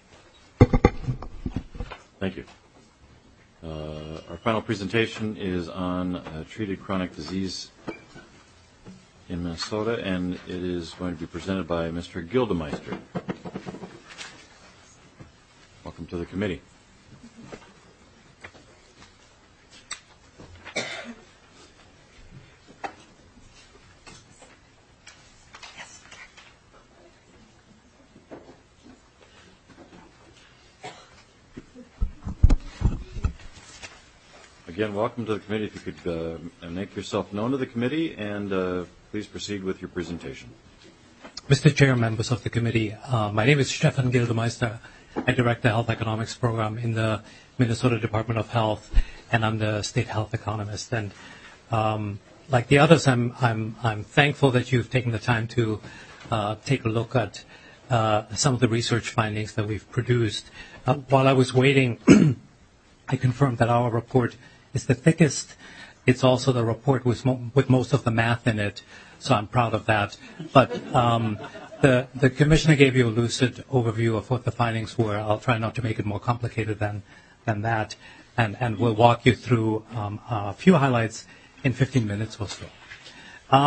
Thank you. Uh, our final presentation is on uh, treated chronic disease in Minnesota, and it is going to be presented by Mister Gildemeister. Welcome to the committee. Again, welcome to the committee. If you could uh, make yourself known to the committee, and uh, please proceed with your presentation. Mister Chair, members of the committee, uh, my name is Stefan Gildemeister. I direct the health economics program in the Minnesota Department of Health, and I'm the state health economist. And um, like the others, I'm, I'm, I'm thankful that you've taken the time to uh, take a look at uh, some of the research findings that we've produced. Uh, while I was waiting, I confirmed that our report is the thickest. It's also the report with, mo- with most of the math in it, so I'm proud of that. But um, the, the commissioner gave you a lucid overview of what the findings were. I'll try not to make it more complicated than, than that, and, and we'll walk you through um, a few highlights in fifteen minutes or so. Um,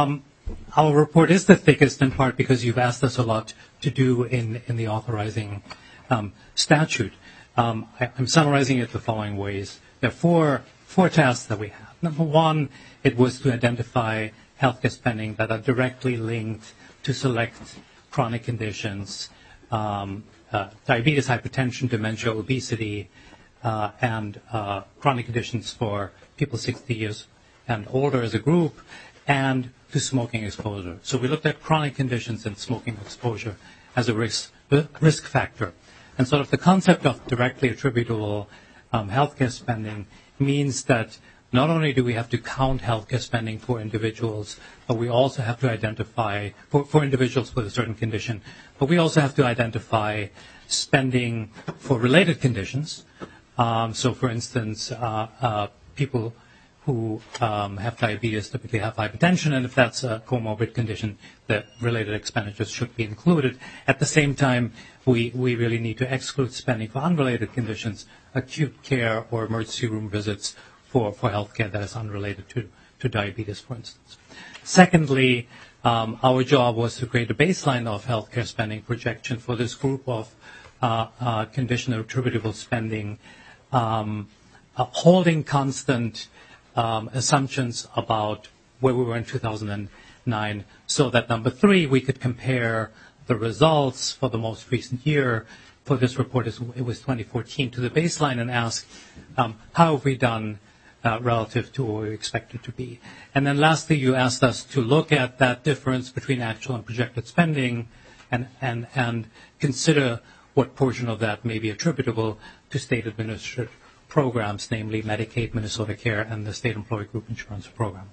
our report is the thickest in part because you've asked us a lot to do in, in the authorizing um, statute. Um, I, I'm summarizing it the following ways. There are four, four tasks that we have. Number one, it was to identify healthcare spending that are directly linked to select chronic conditions, um, uh, diabetes, hypertension, dementia, obesity, uh, and uh, chronic conditions for people sixty years and older as a group, and to smoking exposure. So we looked at chronic conditions and smoking exposure as a risk, risk factor. And sort of the concept of directly attributable um, healthcare spending means that not only do we have to count healthcare spending for individuals, but we also have to identify, for, for individuals with a certain condition, but we also have to identify spending for related conditions. Um, so, for instance, uh, uh, people who um, have diabetes typically have hypertension, and if that's a comorbid condition, the related expenditures should be included. At the same time, we, we really need to exclude spending for unrelated conditions, acute care or emergency room visits for, for healthcare that is unrelated to, to diabetes, for instance. Secondly, um, our job was to create a baseline of healthcare spending projection for this group of uh, uh, condition attributable spending, um, uh, holding constant Um, assumptions about where we were in two thousand nine, so that number three, we could compare the results for the most recent year. For this report, it was twenty fourteen, to the baseline and ask, um, how have we done uh, relative to what we expected to be? And then lastly, you asked us to look at that difference between actual and projected spending and, and, and consider what portion of that may be attributable to state-administered programs, namely Medicaid, Minnesota Care, and the State Employee Group Insurance Program.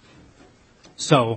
So,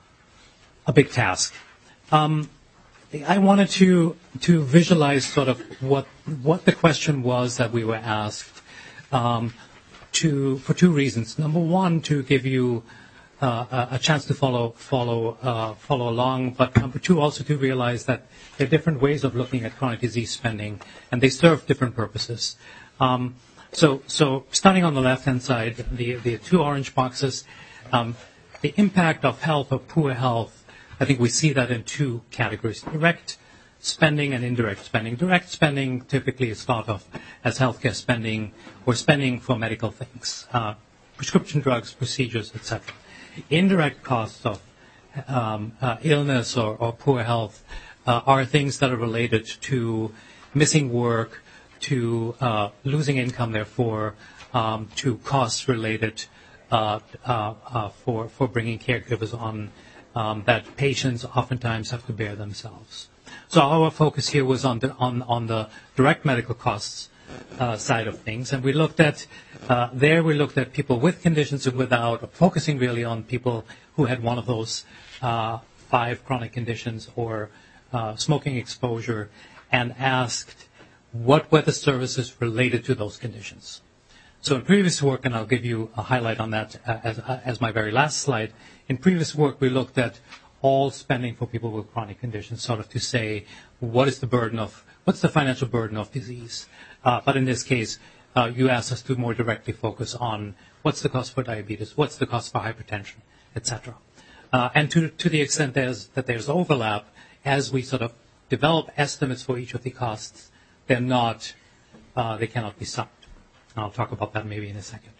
a big task. Um, I wanted to to visualize sort of what what the question was that we were asked, um, to for two reasons. Number one, to give you uh, a chance to follow follow uh, follow along, but number two, also to realize that there are different ways of looking at chronic disease spending, and they serve different purposes. Um, So, so starting on the left-hand side, the, the two orange boxes, um, the impact of health or poor health, I think we see that in two categories: direct spending and indirect spending. Direct spending typically is thought of as healthcare spending or spending for medical things, uh, prescription drugs, procedures, et cetera. Indirect costs of um, uh, illness or, or poor health uh, are things that are related to missing work, to uh, losing income, therefore, um, to costs related uh, uh, uh, for for bringing caregivers on um, that patients oftentimes have to bear themselves. So our focus here was on the on on the direct medical costs uh, side of things, and we looked at uh, there we looked at people with conditions and without, focusing really on people who had one of those uh, five chronic conditions or uh, smoking exposure, and asked, what were the services related to those conditions? So in previous work, and I'll give you a highlight on that as, as my very last slide, in previous work we looked at all spending for people with chronic conditions, sort of to say, what is the burden of, what's the financial burden of disease? Uh, but in this case, uh, you asked us to more directly focus on what's the cost for diabetes, what's the cost for hypertension, et cetera. Uh, and to, to the extent there's, that there's overlap, as we sort of develop estimates for each of the costs, they're not, uh, they cannot be summed. I'll talk about that maybe in a second.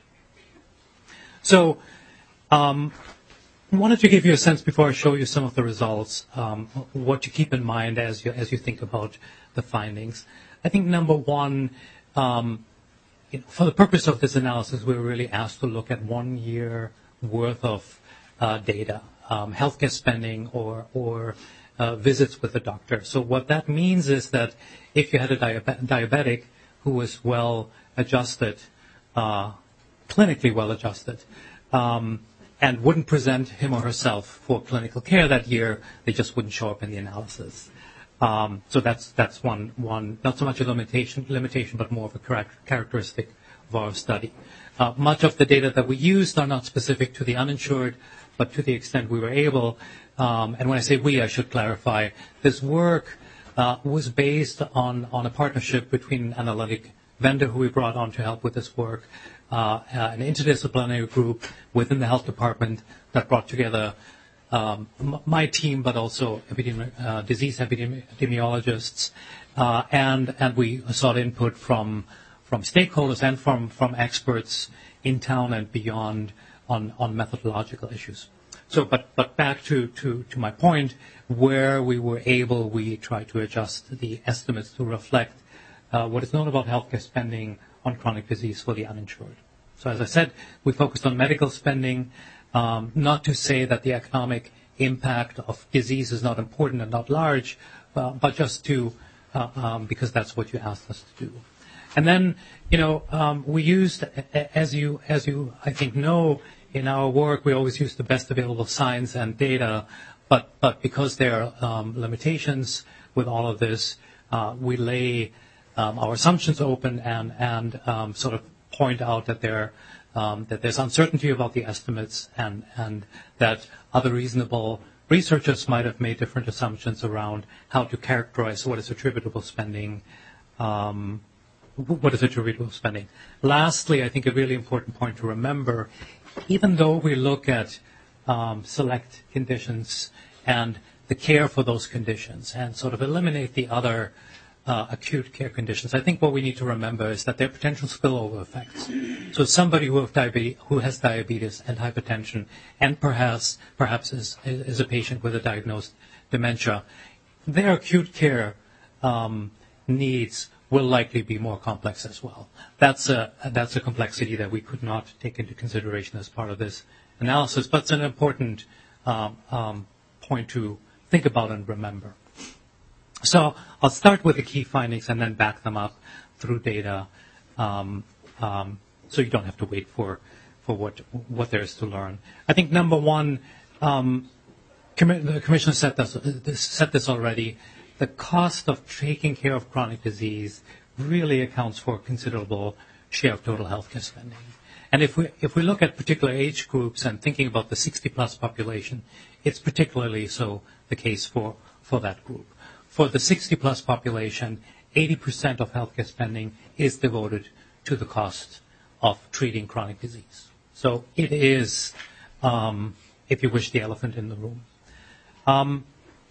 So, um, I wanted to give you a sense before I show you some of the results, um, what to keep in mind as you as you think about the findings. I think number one, um, you know, for the purpose of this analysis, we were really asked to look at one year worth of uh, data, um, healthcare spending or or Uh, visits with the doctor. So what that means is that if you had a diabe- diabetic who was well adjusted, uh, clinically well adjusted, um, and wouldn't present him or herself for clinical care that year, they just wouldn't show up in the analysis. Um, so that's that's one one not so much a limitation limitation, but more of a charac- characteristic of our study. Uh, much of the data that we used are not specific to the uninsured, but to the extent we were able. Um, and when I say we, I should clarify, this work uh, was based on, on a partnership between an analytic vendor who we brought on to help with this work, uh, uh, an interdisciplinary group within the health department that brought together um, m- my team, but also epidemi- uh, disease epidemi- epidemiologists, uh, and and we sought input from from stakeholders and from from experts in town and beyond on on methodological issues. So, but but back to to to my point, where we were able, we tried to adjust the estimates to reflect uh, what is known about healthcare spending on chronic disease for the uninsured. So, as I said, we focused on medical spending. Um, not to say that the economic impact of disease is not important and not large, uh, but just to, uh, um, because that's what you asked us to do. And then, you know, um, we used, as you, as you, I think, know, in our work, we always use the best available science and data, but, but because there are um, limitations with all of this, uh, we lay um, our assumptions open and, and um, sort of point out that there Um, that there's uncertainty about the estimates and, and that other reasonable researchers might have made different assumptions around how to characterize what is attributable spending, um, what is attributable spending. Lastly, I think a really important point to remember, even though we look at um, select conditions and the care for those conditions and sort of eliminate the other Uh, acute care conditions, I think what we need to remember is that there are potential spillover effects. So somebody who, have diabetes, who has diabetes and hypertension and perhaps, perhaps is, is a patient with a diagnosed dementia, their acute care um, needs will likely be more complex as well. That's a, that's a complexity that we could not take into consideration as part of this analysis, but it's an important um, um, point to think about and remember. So I'll start with the key findings and then back them up through data, um, um, so you don't have to wait for for what what there is to learn. I think number one, um, commi- the commissioner said this, said this already. The cost of taking care of chronic disease really accounts for a considerable share of total healthcare spending. And if we if we look at particular age groups and thinking about the sixty plus population, it's particularly so the case for for that group. For the sixty plus population, eighty percent of healthcare spending is devoted to the cost of treating chronic disease. So it is, um, if you wish, the elephant in the room. Um,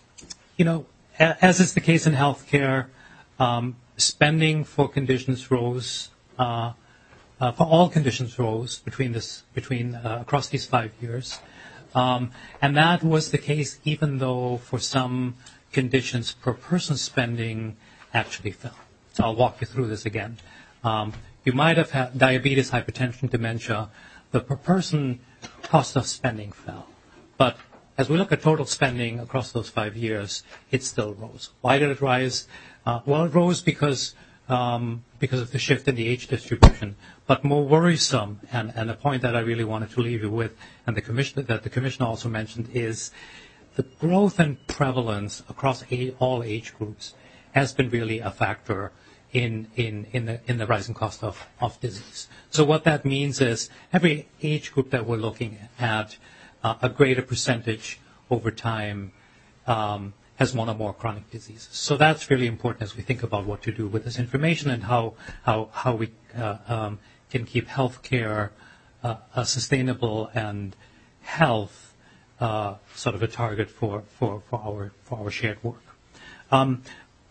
you know, a- as is the case in healthcare, um, spending for conditions rose, uh, uh, for all conditions rose between this, between uh, across these five years, um, and that was the case even though for some conditions per person spending actually fell. So I'll walk you through this again. Um, you might have had diabetes, hypertension, dementia. The per person cost of spending fell. But as we look at total spending across those five years, it still rose. Why did it rise? Uh, well, it rose because um, because of the shift in the age distribution. But more worrisome, and, and a point that I really wanted to leave you with, and the commission that the commissioner also mentioned, is the growth and prevalence across a, all age groups has been really a factor in in in the in the rising cost of, of disease. So what that means is every age group that we're looking at, uh, a greater percentage over time um, has one or more chronic diseases. So that's really important as we think about what to do with this information and how how how we uh, um, can keep healthcare uh, uh, sustainable and health Uh, sort of a target for, for, for our for our shared work. Um,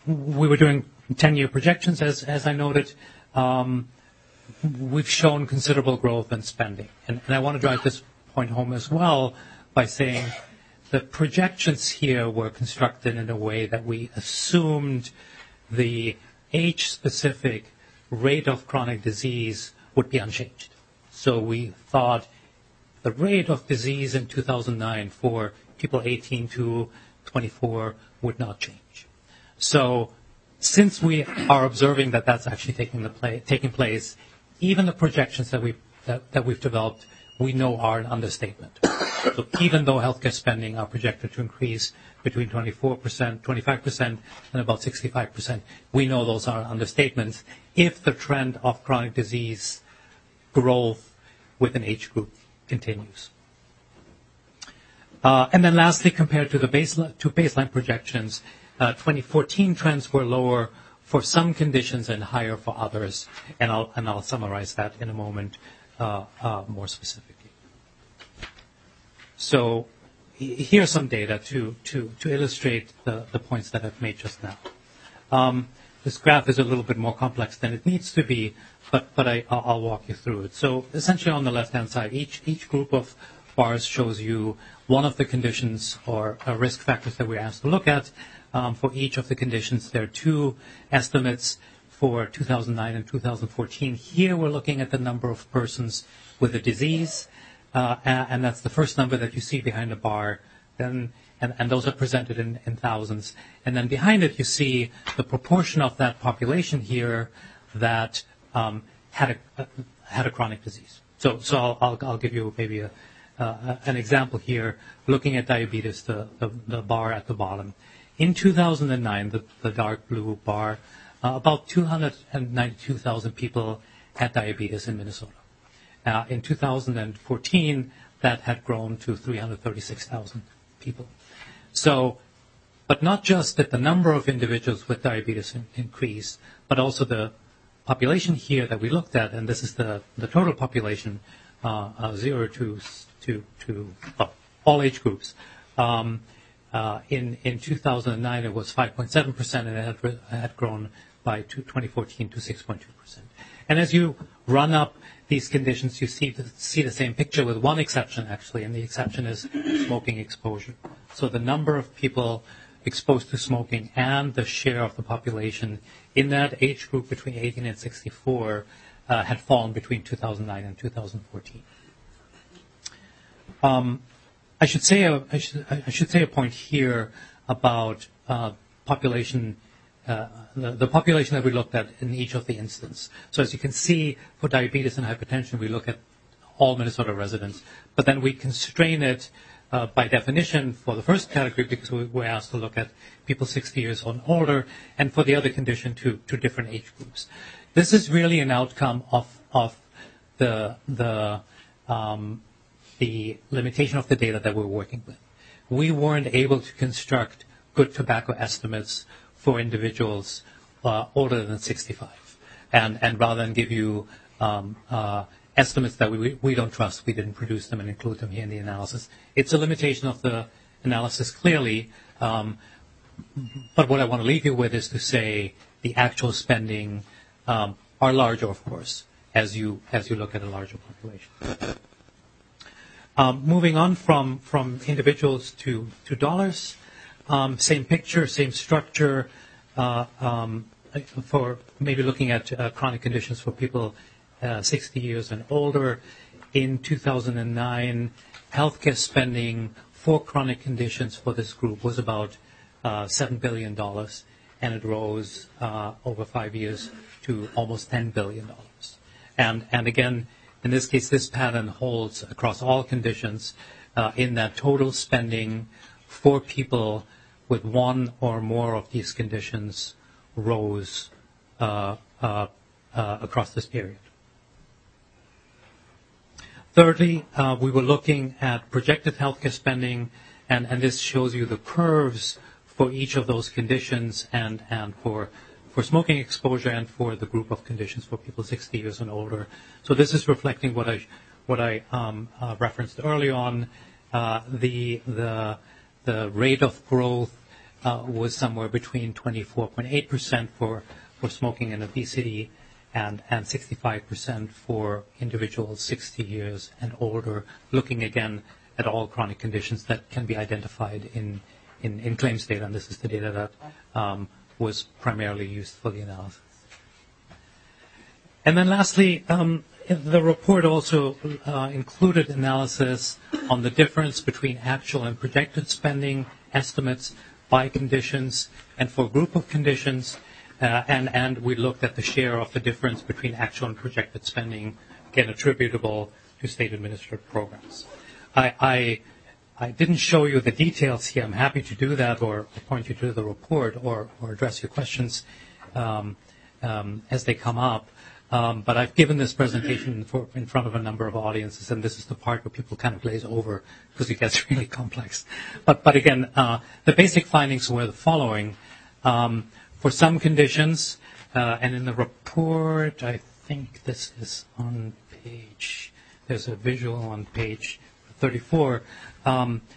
we were doing ten-year projections, as as I noted. Um, we've shown considerable growth in spending, and, and I want to drive this point home as well by saying the projections here were constructed in a way that we assumed the age-specific rate of chronic disease would be unchanged. So we thought the rate of disease in two thousand nine for people eighteen to twenty-four would not change. So since we are observing that that's actually taking, the play, taking place, even the projections that we've, that, that we've developed, we know are an understatement. So even though healthcare spending are projected to increase between twenty-four percent, twenty-five percent, and about sixty-five percent, we know those are understatements if the trend of chronic disease growth with an age group continues. Uh, and then lastly, compared to the baseline, to baseline projections, uh, twenty fourteen trends were lower for some conditions and higher for others. And I'll, and I'll summarize that in a moment uh, uh, more specifically. So here are some data to, to, to illustrate the, the points that I've made just now. Um, this graph is a little bit more complex than it needs to be, but, but I, I'll walk you through it. So essentially on the left-hand side, each, each group of bars shows you one of the conditions or uh, risk factors that we're asked to look at. Um, for each of the conditions, there are two estimates for two thousand nine and two thousand fourteen. Here we're looking at the number of persons with a disease, uh, and that's the first number that you see behind the bar. Then, and, and those are presented in, in thousands. And then behind it, you see the proportion of that population here that um, had a uh, had a chronic disease. So, so I'll, I'll, I'll give you maybe a, uh, an example here. Looking at diabetes, the, the, the bar at the bottom. In two thousand nine, the, the dark blue bar, uh, about two hundred ninety-two thousand people had diabetes in Minnesota. Uh, in two thousand fourteen, that had grown to three hundred thirty-six thousand people. So, but not just that the number of individuals with diabetes in, increased, but also the population here that we looked at, and this is the, the total population, uh, uh, zero to, to, to well, all age groups. Um, Uh, in, in two thousand nine, it was five point seven percent, and it had, had grown by two, twenty fourteen to six point two percent. And as you run up these conditions, you see the, see the same picture with one exception, actually, and the exception is smoking exposure. So the number of people exposed to smoking and the share of the population in that age group between eighteen and sixty-four uh, had fallen between two thousand nine and two thousand fourteen. Um, I should say a, I should, I should say a point here about uh, population, uh, the, the population that we looked at in each of the instances. So as you can see, for diabetes and hypertension, we look at all Minnesota residents, but then we constrain it uh, by definition for the first category because we were asked to look at people sixty years or older, and for the other condition to, to different age groups. This is really an outcome of of the the um, the limitation of the data that we're working with. We weren't able to construct good tobacco estimates for individuals uh, older than sixty-five. And, and rather than give you um, uh, estimates that we, we don't trust, we didn't produce them and include them here in the analysis. It's a limitation of the analysis, clearly. Um, but what I want to leave you with is to say the actual spending um, are larger, of course, as you, as you look at a larger population. Um, moving on from, from individuals to, to dollars, um, same picture, same structure, uh, um, for maybe looking at uh, chronic conditions for people uh, sixty years and older. In two thousand nine, healthcare spending for chronic conditions for this group was about uh, seven billion dollars, and it rose uh, over five years to almost ten billion dollars. And, and again, in this case, this pattern holds across all conditions uh, in that total spending for people with one or more of these conditions rose uh, uh, uh, across this period. Thirdly, uh, we were looking at projected healthcare spending, and, and this shows you the curves for each of those conditions and, and for for smoking exposure and for the group of conditions for people sixty years and older. So this is reflecting what I what I um, uh, referenced early on. Uh, the the the rate of growth uh, was somewhere between twenty-four point eight percent for for smoking and obesity, and and sixty-five percent for individuals sixty years and older. Looking again at all chronic conditions that can be identified in in, in claims data, and this is the data that um, was primarily used for the analysis. And then lastly, um, the report also uh, included analysis on the difference between actual and projected spending estimates by conditions and for a group of conditions, uh, and, and we looked at the share of the difference between actual and projected spending, again, attributable to state-administered programs. I, I I didn't show you the details here. I'm happy to do that or point you to the report or, or address your questions um, um, as they come up. Um, but I've given this presentation for, in front of a number of audiences, and this is the part where people kind of glaze over because it gets really complex. But, but again, uh, the basic findings were the following. Um, for some conditions, uh, and in the report, I think this is on page, there's a visual on page thirty-four. Um,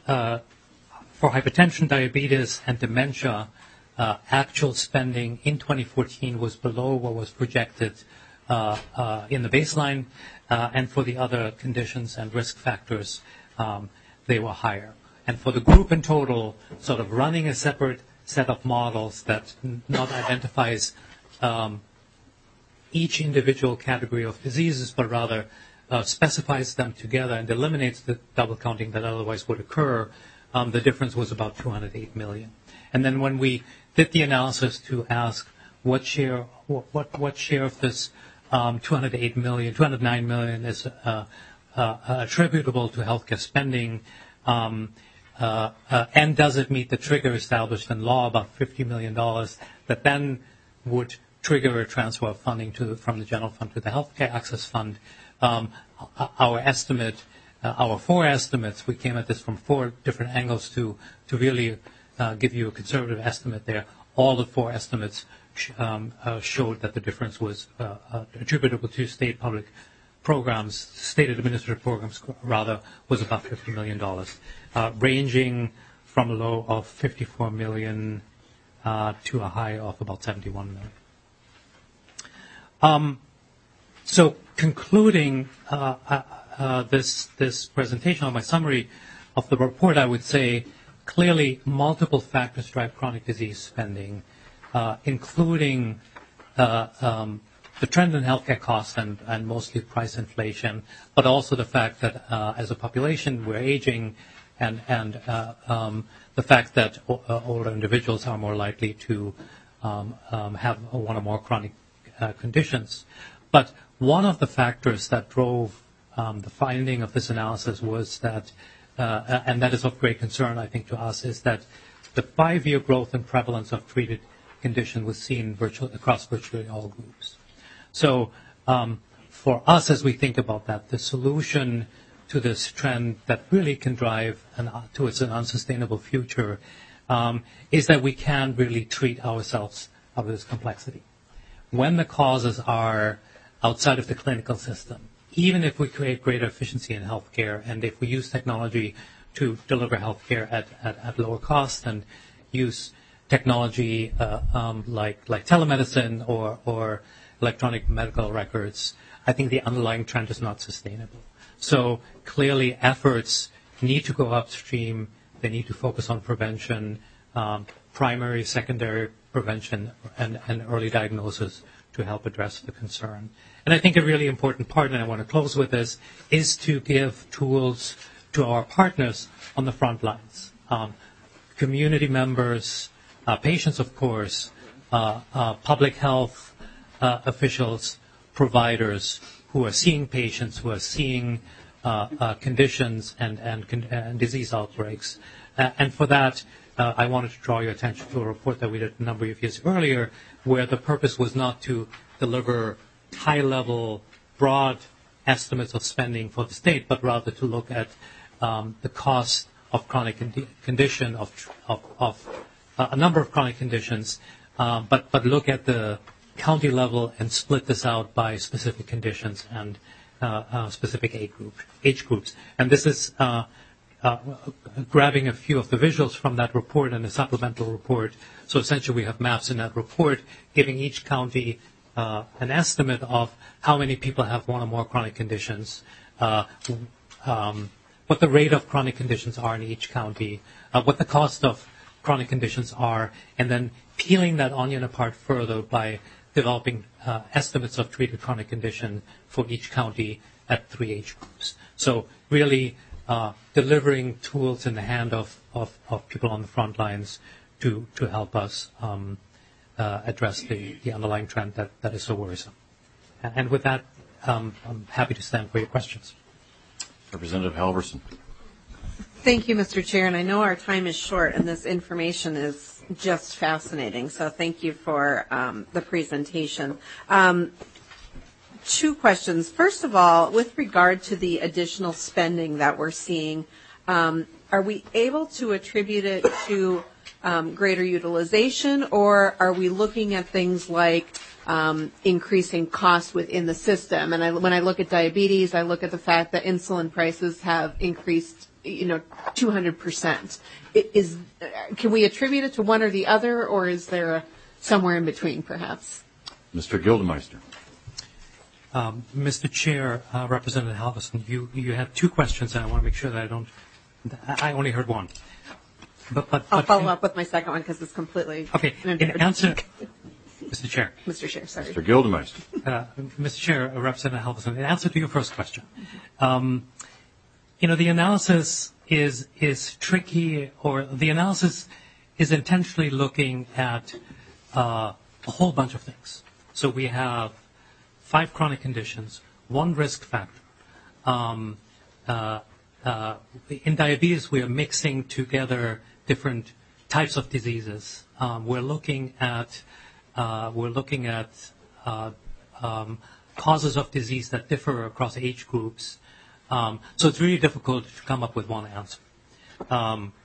uh, for hypertension, diabetes, and dementia, uh, actual spending in twenty fourteen was below what was projected uh, uh, in the baseline, uh, and for the other conditions and risk factors, um, they were higher. And for the group in total, sort of running a separate set of models that not identifies um, each individual category of diseases, but rather uh, specifies them together and eliminates the double counting that otherwise would occur, um, the difference was about two hundred eight million. And then when we did the analysis to ask what share, what, what, what share of this um, two hundred eight million, two hundred nine million is uh, uh, attributable to healthcare spending, um, uh, uh, and does it meet the trigger established in law, about fifty million dollars, that then would trigger a transfer of funding to, from the general fund to the healthcare access fund. Um, our estimate, uh, our four estimates, we came at this from four different angles to, to really uh, give you a conservative estimate there. All the four estimates sh- um, uh, showed that the difference was uh, uh, attributable to state public programs, state administrative programs rather, was about fifty million dollars, uh, ranging from a low of fifty-four million dollars uh, to a high of about seventy-one million dollars. Um, so concluding uh, uh, uh, this this presentation on my summary of the report, I would say clearly multiple factors drive chronic disease spending, uh, including uh, um, the trend in healthcare costs and, and mostly price inflation, but also the fact that uh, as a population we're aging, and and uh, um, the fact that o- uh, older individuals are more likely to um, um, have one or more chronic Uh, conditions. But one of the factors that drove um, the finding of this analysis was that, uh, and that is of great concern, I think, to us, is that the five-year growth and prevalence of treated condition was seen virtual, across virtually all groups. So um, for us, as we think about that, the solution to this trend that really can drive an, towards an unsustainable future um, is that we can really treat ourselves of this complexity. When the causes are outside of the clinical system, even if we create greater efficiency in healthcare and if we use technology to deliver healthcare at, at, at lower cost and use technology uh, um, like, like telemedicine or, or electronic medical records, I think the underlying trend is not sustainable. So clearly efforts need to go upstream. They need to focus on prevention, um, primary, secondary prevention, and, and early diagnosis to help address the concern. And I think a really important part, and I want to close with this, is to give tools to our partners on the front lines. Um, community members, uh, patients, of course, uh, uh, public health uh, officials, providers who are seeing patients, who are seeing uh, uh, conditions and, and, and disease outbreaks. Uh, and for that, Uh, I wanted to draw your attention to a report that we did a number of years earlier, where the purpose was not to deliver high-level, broad estimates of spending for the state, but rather to look at um, the cost of chronic condi- condition, of, of, of uh, a number of chronic conditions, um, but, but look at the county level and split this out by specific conditions and uh, uh, specific age, group, age groups. And this is uh, Uh, grabbing a few of the visuals from that report and the supplemental report. So essentially we have maps in that report giving each county uh, an estimate of how many people have one or more chronic conditions, uh, um, what the rate of chronic conditions are in each county, uh, what the cost of chronic conditions are, and then peeling that onion apart further by developing uh, estimates of treated chronic condition for each county at three age groups. So really Uh, delivering tools in the hand of, of, of people on the front lines to, to help us um, uh, address the, the underlying trend that, that is so worrisome. And with that, um, I'm happy to stand for your questions. Representative Halverson. Thank you, Mister Chair. And I know our time is short, and this information is just fascinating. So thank you for um, the presentation. Um, Two questions. First of all, with regard to the additional spending that we're seeing, um, are we able to attribute it to um, greater utilization, or are we looking at things like um, increasing costs within the system? And I, when I look at diabetes, I look at the fact that insulin prices have increased you know, two hundred percent. Is, can we attribute it to one or the other, or is there a, somewhere in between, perhaps? Mister Gildemeister. Um, Mister Chair, uh, Representative Halverson, you, you had two questions, and I want to make sure that I don't, I only heard one. But, but, I'll but follow in, up with my second one because it's completely okay. In, in answer, Mister Chair. Mister Chair, sorry. Mister Gildemeister. Uh, Mister Chair, uh, Representative Halverson, in answer to your first question, um, you know, the analysis is is tricky, or the analysis is intentionally looking at uh, a whole bunch of things. So we have five chronic conditions, one risk factor. Um, uh, uh, in diabetes, we are mixing together different types of diseases. Um, we're looking at uh, we're looking at uh, um, causes of disease that differ across age groups. Um, so it's really difficult to come up with one answer, um,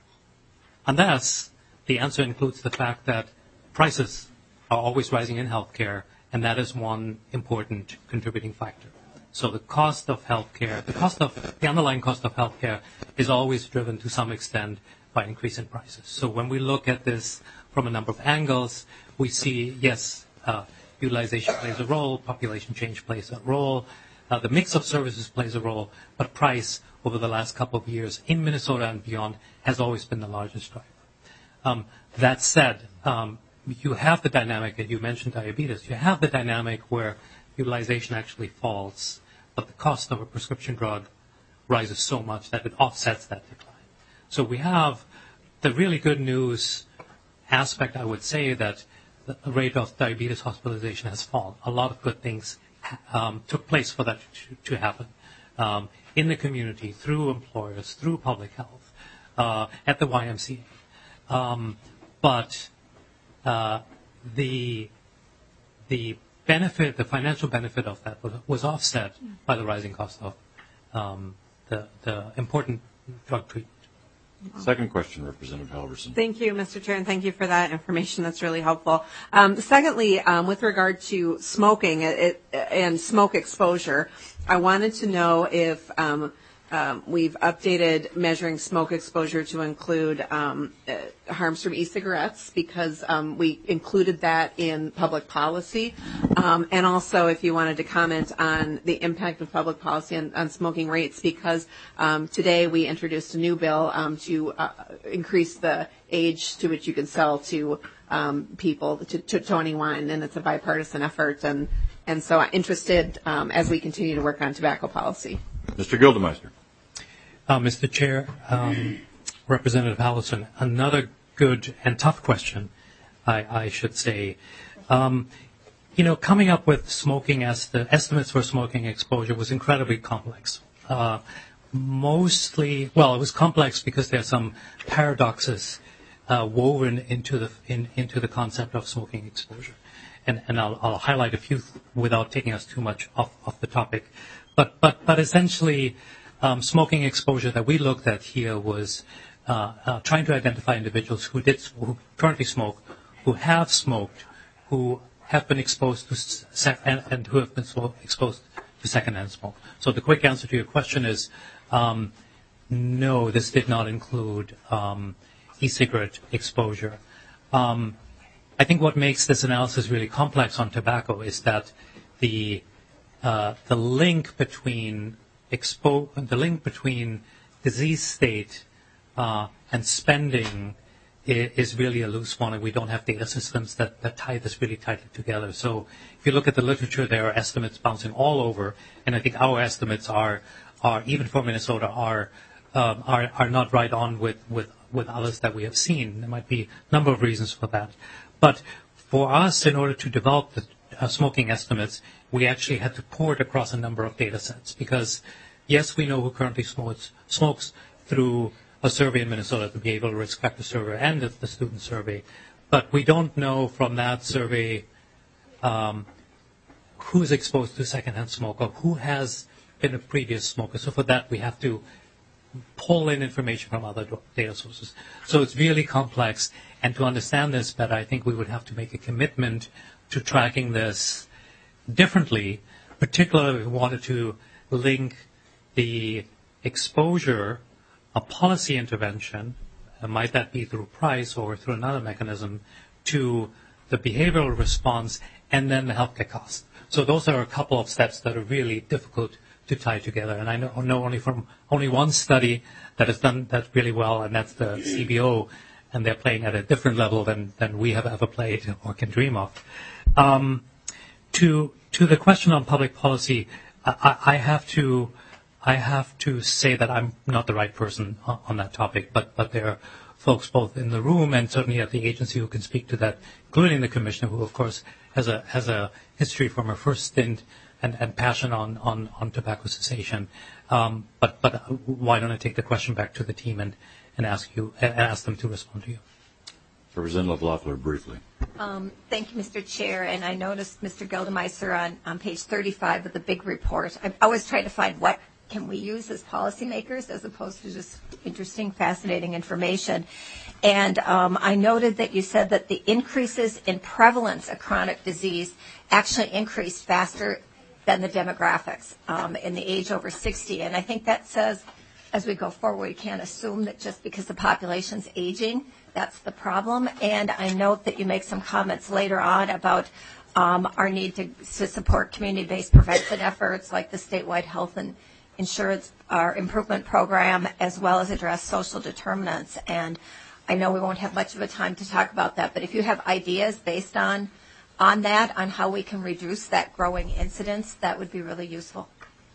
unless the answer includes the fact that prices are always rising in healthcare, and that is one important contributing factor. So the cost of healthcare, the cost of the underlying cost of healthcare, is always driven to some extent by increase in prices. So when we look at this from a number of angles, we see yes, uh, utilization plays a role, population change plays a role. Uh, the mix of services plays a role, but price over the last couple of years in Minnesota and beyond has always been the largest driver. Um, that said, um, you have the dynamic, and you mentioned diabetes, you have the dynamic where utilization actually falls, but the cost of a prescription drug rises so much that it offsets that decline. So we have the really good news aspect, I would say, that the rate of diabetes hospitalization has fallen. A lot of good things Um, took place for that to, to happen um, in the community, through employers, through public health, uh, at the Y M C A. Um, but uh, the the benefit, the financial benefit of that was, was offset by the rising cost of um, the, the important drug treatment. Second question, Representative Halverson. Thank you, Mister Chair, and thank you for that information. That's really helpful. Um, secondly, um, with regard to smoking it, it, and smoke exposure, I wanted to know if um, um, we've updated measuring smoke exposure to include um, uh, harms from e-cigarettes, because um, we included that in public policy. Um, and also, if you wanted to comment on the impact of public policy on, on smoking rates, because um, today we introduced a new bill um, to uh, increase the age to which you can sell to um, people to, to twenty-one, and it's a bipartisan effort. And, and so I'm interested um, as we continue to work on tobacco policy. Mister Gildemeister. Uh, Mister Chair, um, Representative Halverson, another good and tough question, I, I should say. Um, you know, coming up with smoking as the estimates for smoking exposure was incredibly complex. Uh, mostly, well, it was complex because there are some paradoxes uh, woven into the in, into the concept of smoking exposure, and and I'll, I'll highlight a few without taking us too much off, off the topic, but but but essentially. Um, smoking exposure that we looked at here was uh, uh, trying to identify individuals who did who currently smoke, who have smoked, who have been exposed to sec- and, and who have been smoke, exposed to secondhand smoke. So the quick answer to your question is um, no. This did not include um, e-cigarette exposure. Um, I think what makes this analysis really complex on tobacco is that the uh, the link between Expo- the link between disease state uh, and spending is, is really a loose one, and we don't have data systems that, that tie this really tightly together. So if you look at the literature, there are estimates bouncing all over, and I think our estimates are, are even for Minnesota, are um, are, are not right on with, with, with others that we have seen. There might be a number of reasons for that. But for us, in order to develop the uh, smoking estimates, we actually had to port across a number of data sets because, yes, we know who currently smokes, smokes through a survey in Minnesota, the Behavioral Risk Factor Survey and the student survey, but we don't know from that survey um, who's exposed to secondhand smoke or who has been a previous smoker. So for that, we have to pull in information from other data sources. So it's really complex, and to understand this better, I think we would have to make a commitment to tracking this differently, particularly if we wanted to link the exposure a policy intervention, uh, might that be through price or through another mechanism, to the behavioral response and then the healthcare cost. So those are a couple of steps that are really difficult to tie together. And I know, know only from only one study that has done that really well, and that's the C B O, and they're playing at a different level than, than we have ever played or can dream of. Um, to to the question on public policy, I, I have to I have to say that I'm not the right person on, on that topic, but but there are folks both in the room and certainly at the agency who can speak to that, including the commissioner, who of course has a has a history from her first stint and, and passion on, on, on tobacco cessation. Um, but but why don't I take the question back to the team and, and ask you and ask them to respond to you? Representative Loeffler, briefly. Um, thank you, Mister Chair. And I noticed Mister Gildemeister on, on page thirty-five of the big report. I always try to find what can we use as policymakers as opposed to just interesting, fascinating information. And um, I noted that you said that the increases in prevalence of chronic disease actually increased faster than the demographics um, in the age over sixty. And I think that says, as we go forward, we can't assume that just because the population's aging, that's the problem. And I note that you make some comments later on about um, our need to, to support community-based prevention efforts like the statewide health and insurance our improvement program, as well as address social determinants. And I know we won't have much of a time to talk about that, but if you have ideas based on on that, on how we can reduce that growing incidence, that would be really useful.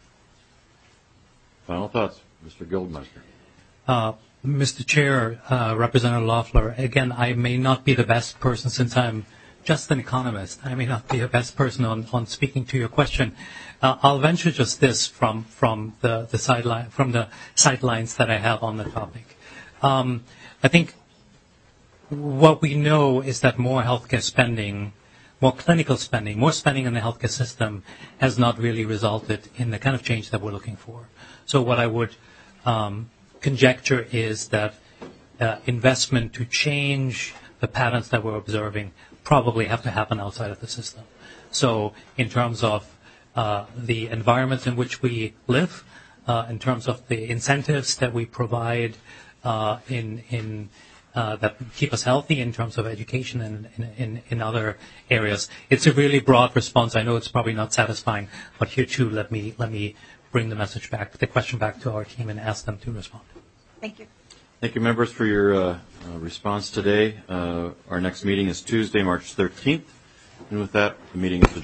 Final thoughts, Mister Gildemeister. Uh, Mister Chair, uh, Representative Loeffler, again, I may not be the best person since I'm just an economist. I may not be the best person on, on speaking to your question. Uh, I'll venture just this from from the, the sideline from the sidelines that I have on the topic. Um, I think what we know is that more healthcare spending, more clinical spending, more spending in the healthcare system has not really resulted in the kind of change that we're looking for. So what I would um, conjecture is that uh, investment to change the patterns that we're observing probably have to happen outside of the system. So in terms of uh, the environments in which we live, uh, in terms of the incentives that we provide uh, in in uh, that keep us healthy, in terms of education and in, in, in other areas, it's a really broad response. I know it's probably not satisfying, but here too, let me let me bring the message back, the question back to our team, and ask them to respond. Thank you. Thank you, members, for your uh, uh, response today. Uh, our next meeting is Tuesday, March thirteenth. And with that, the meeting is adjourned.